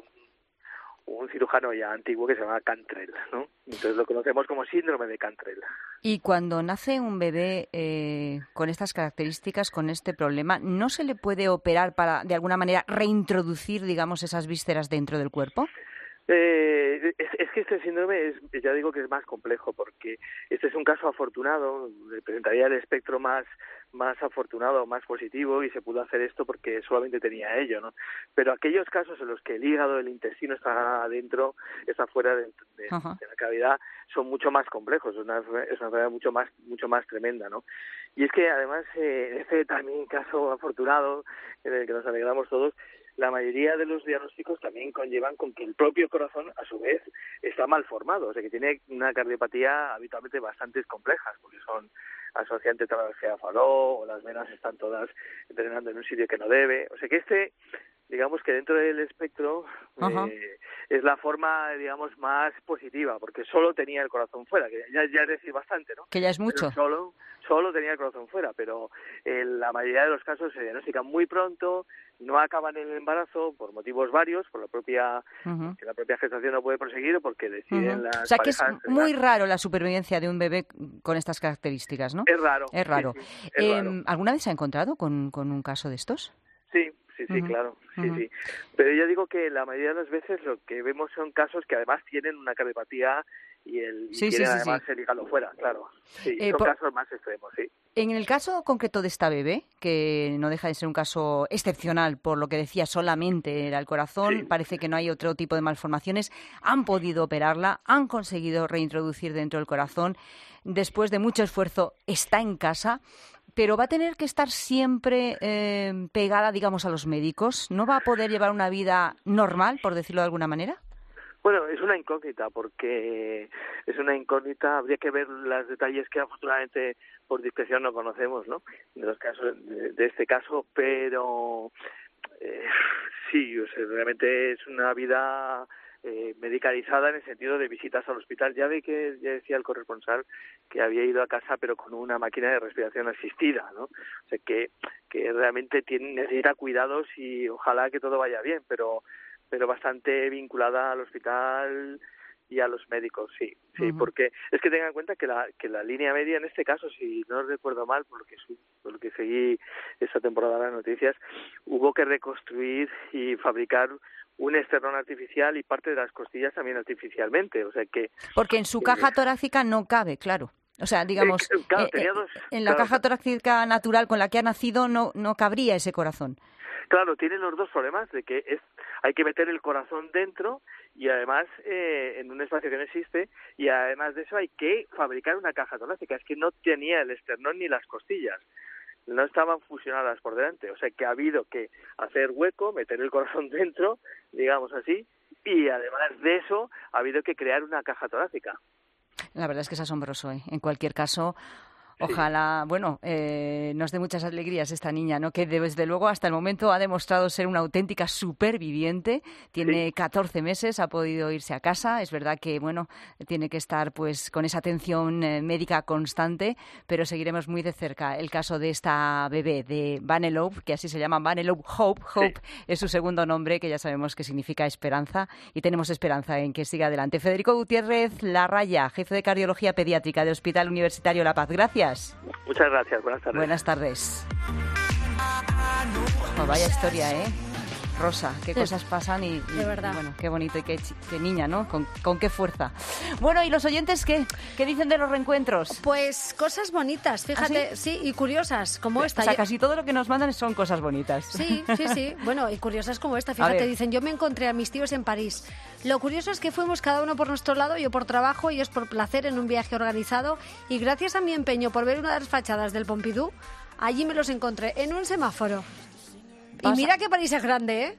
un cirujano ya antiguo que se llama Cantrell, ¿no? Entonces lo conocemos como síndrome de Cantrell. Y cuando nace un bebé eh, con estas características, con este problema, ¿no se le puede operar para, de alguna manera, reintroducir, digamos, esas vísceras dentro del cuerpo? Eh, es, es que este síndrome es, ya digo que es más complejo, porque este es un caso afortunado, presentaría el espectro más más afortunado, más positivo, y se pudo hacer esto porque solamente tenía ello, ¿no? Pero aquellos casos en los que el hígado, el intestino está adentro, está fuera de, de, de la cavidad, son mucho más complejos, es una, es una enfermedad mucho más mucho más tremenda, ¿no? Y es que además, eh, en este también caso afortunado, en el que nos alegramos todos, la mayoría de los diagnósticos también conllevan con que el propio corazón, a su vez, está mal formado, o sea que tiene una cardiopatía habitualmente bastante complejas, porque son asociantes a la velocidad Fallot, o las venas están todas drenando en un sitio que no debe, o sea que este, digamos que dentro del espectro eh, es la forma, digamos, más positiva, porque solo tenía el corazón fuera, que ya, ya es decir bastante, ¿no? Que ya es mucho. Pero solo, solo tenía el corazón fuera, pero en la mayoría de los casos se diagnostican muy pronto, no acaban en el embarazo por motivos varios, por la propia uh-huh. que la propia gestación no puede proseguir o porque deciden uh-huh. las O sea que es parejas, muy raro la supervivencia de un bebé con estas características, ¿no? Es raro. Es raro. Sí, sí, es eh, raro. ¿Alguna vez se ha encontrado con, con un caso de estos? Sí. Sí, sí, uh-huh. claro, sí, uh-huh. sí. Pero yo digo que la mayoría de las veces lo que vemos son casos que además tienen una cardiopatía y, el, sí, y sí, tienen sí, además sí. el hígado fuera, claro. Sí, eh, son por... casos más extremos, sí. En el caso concreto de esta bebé, que no deja de ser un caso excepcional, por lo que decía, solamente era el corazón, sí. parece que no hay otro tipo de malformaciones, han podido operarla, han conseguido reintroducir dentro del corazón, después de mucho esfuerzo está en casa, pero va a tener que estar siempre eh, pegada, digamos, a los médicos. ¿No va a poder llevar una vida normal, por decirlo de alguna manera? Bueno, es una incógnita, porque es una incógnita. Habría que ver los detalles que afortunadamente por discreción no conocemos, ¿no? De los casos, de, de este caso, pero eh, sí, o sea, realmente es una vida Eh, medicalizada en el sentido de visitas al hospital. Ya ve que ya decía el corresponsal que había ido a casa pero con una máquina de respiración asistida, ¿no? O sea que que realmente tiene, necesita cuidados y ojalá que todo vaya bien, pero pero bastante vinculada al hospital y a los médicos, sí, sí, uh-huh. porque es que tengan en cuenta que la que la línea media en este caso, si no recuerdo mal, por lo que por lo que seguí esta temporada de las noticias, hubo que reconstruir y fabricar un esternón artificial y parte de las costillas también artificialmente, o sea que... Porque en su caja torácica no cabe, claro. O sea, digamos, eh, claro, eh, dos, en la claro, caja torácica natural con la que ha nacido no no cabría ese corazón. Claro, tiene los dos problemas de que es hay que meter el corazón dentro y además eh, en un espacio que no existe, y además de eso hay que fabricar una caja torácica. Es que no tenía el esternón ni las costillas. No estaban fusionadas por delante, o sea que ha habido que hacer hueco, meter el corazón dentro, digamos así, y además de eso ha habido que crear una caja torácica. La verdad es que es asombroso, ¿eh? En cualquier caso, ojalá, sí. bueno, eh, nos dé muchas alegrías esta niña, ¿no? Que desde luego hasta el momento ha demostrado ser una auténtica superviviente. Tiene sí. catorce meses, ha podido irse a casa. Es verdad que, bueno, tiene que estar pues con esa atención eh, médica constante, pero seguiremos muy de cerca el caso de esta bebé, de Vanellope, que así se llama, Vanellope Hope. Hope sí. es su segundo nombre, que ya sabemos que significa esperanza, y tenemos esperanza en que siga adelante. Federico Gutiérrez Larraya, jefe de cardiología pediátrica del Hospital Universitario La Paz. Gracias. Muchas gracias, buenas tardes. Buenas tardes. Oh, vaya historia, ¿eh? Rosa, qué Sí. cosas pasan y, y- De verdad. y bueno, qué bonito y qué, chi- qué niña, ¿no? Con, con qué fuerza. Bueno, ¿y los oyentes qué? ¿Qué dicen de los reencuentros? Pues cosas bonitas, fíjate, ¿Ah, sí? y curiosas, como esta. O sea, Yo- casi todo lo que nos mandan son cosas bonitas. Sí, sí, sí. Bueno, y curiosas como esta. A Fíjate, ver. dicen, yo me encontré a mis tíos en París. Lo curioso es que fuimos cada uno por nuestro lado, yo por trabajo, ellos por placer en un viaje organizado. Y gracias a mi empeño por ver una de las fachadas del Pompidou, allí me los encontré en un semáforo. Pasa. Y mira que París es grande, ¿eh?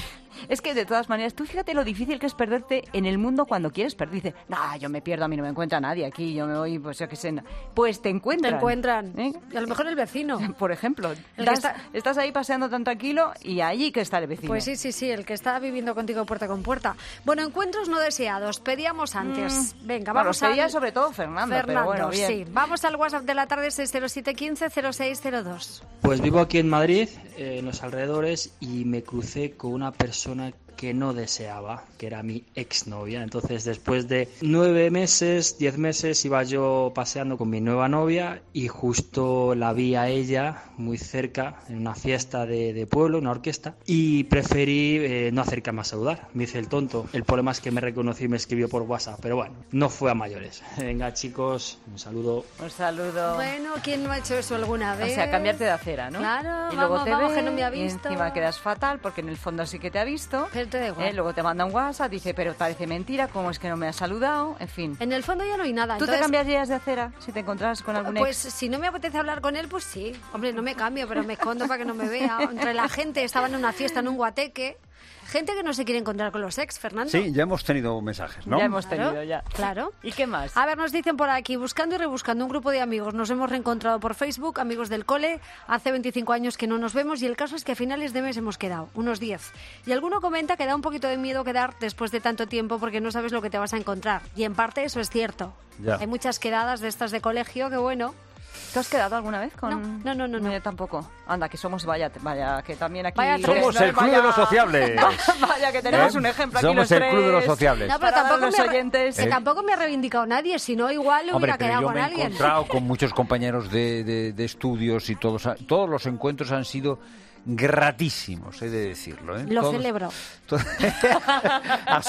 Es que de todas maneras, tú fíjate lo difícil que es perderte en el mundo cuando quieres perder. Dices, no, yo me pierdo, a mí no me encuentra nadie aquí, yo me voy, pues yo qué sé. no". Pues te encuentran. Te encuentran. ¿Eh? Y a lo mejor el vecino. Por ejemplo, El que das- está- estás ahí paseando tan tranquilo y allí que está el vecino. Pues sí, sí, sí, el que está viviendo contigo puerta con puerta. Bueno, encuentros no deseados. Pedíamos antes. Venga, Bueno, vamos los pedía al- sobre todo Fernando, pero Fernando, bueno, bien. sí. Vamos al WhatsApp de la tarde seis cero siete uno cinco cero seis cero dos. Pues vivo aquí en Madrid, eh, en los alrededores, y me crucé con una persona que no deseaba, que era mi exnovia. Entonces, después de nueve meses, diez meses, iba yo paseando con mi nueva novia y justo la vi a ella muy cerca en una fiesta de, de pueblo, una orquesta, y preferí eh, no acercarme a saludar. Me hice el tonto. El problema es que me reconocí y me escribió por WhatsApp, pero bueno, no fue a mayores. Venga, chicos, un saludo. Un saludo. Bueno, ¿quién no ha hecho eso alguna vez? O sea, cambiarte de acera, ¿no? Claro, y luego vamos, te vamos, ve, que no me ha y visto. encima quedas fatal porque en el fondo sí que te ha visto. Pero te da igual. Eh, luego te manda un WhatsApp, dice, pero parece mentira, ¿cómo es que no me has saludado? En fin. En el fondo ya no hay nada. ¿Tú entonces- te cambiarías de acera si te encontraras con algún Pues ex? si no me apetece hablar con él, pues sí. Hombre, no me cambio, pero me escondo para que no me vea. Entre la gente, estaba en una fiesta en un guateque. Gente que no se quiere encontrar con los ex, Fernando. Sí, ya hemos tenido mensajes, ¿no? Ya hemos Claro, tenido, ya. Claro. ¿Y qué más? A ver, nos dicen por aquí, buscando y rebuscando un grupo de amigos. Nos hemos reencontrado por Facebook, amigos del cole. Hace veinticinco años que no nos vemos y el caso es que a finales de mes hemos quedado, unos diez. Y alguno comenta que da un poquito de miedo quedar después de tanto tiempo porque no sabes lo que te vas a encontrar. Y en parte eso es cierto. Ya. Hay muchas quedadas de estas de colegio que bueno... ¿Tú has quedado alguna vez con...? No, no, no, no. Yo tampoco. Anda, que somos, vaya, vaya, que también aquí... Vaya Somos el club de los sociables. Vaya, que tenemos ¿Eh? un ejemplo aquí Somos los el tres. club de los sociables. No, pero Para tampoco los me, ha- oyentes. que ¿Eh? tampoco me ha reivindicado nadie, si no igual Hombre, hubiera pero quedado yo con me he alguien. encontrado con muchos compañeros de, de- de estudios y todos, todos los encuentros han sido gratísimos, he de decirlo. ¿eh? Lo Todos- celebro. to-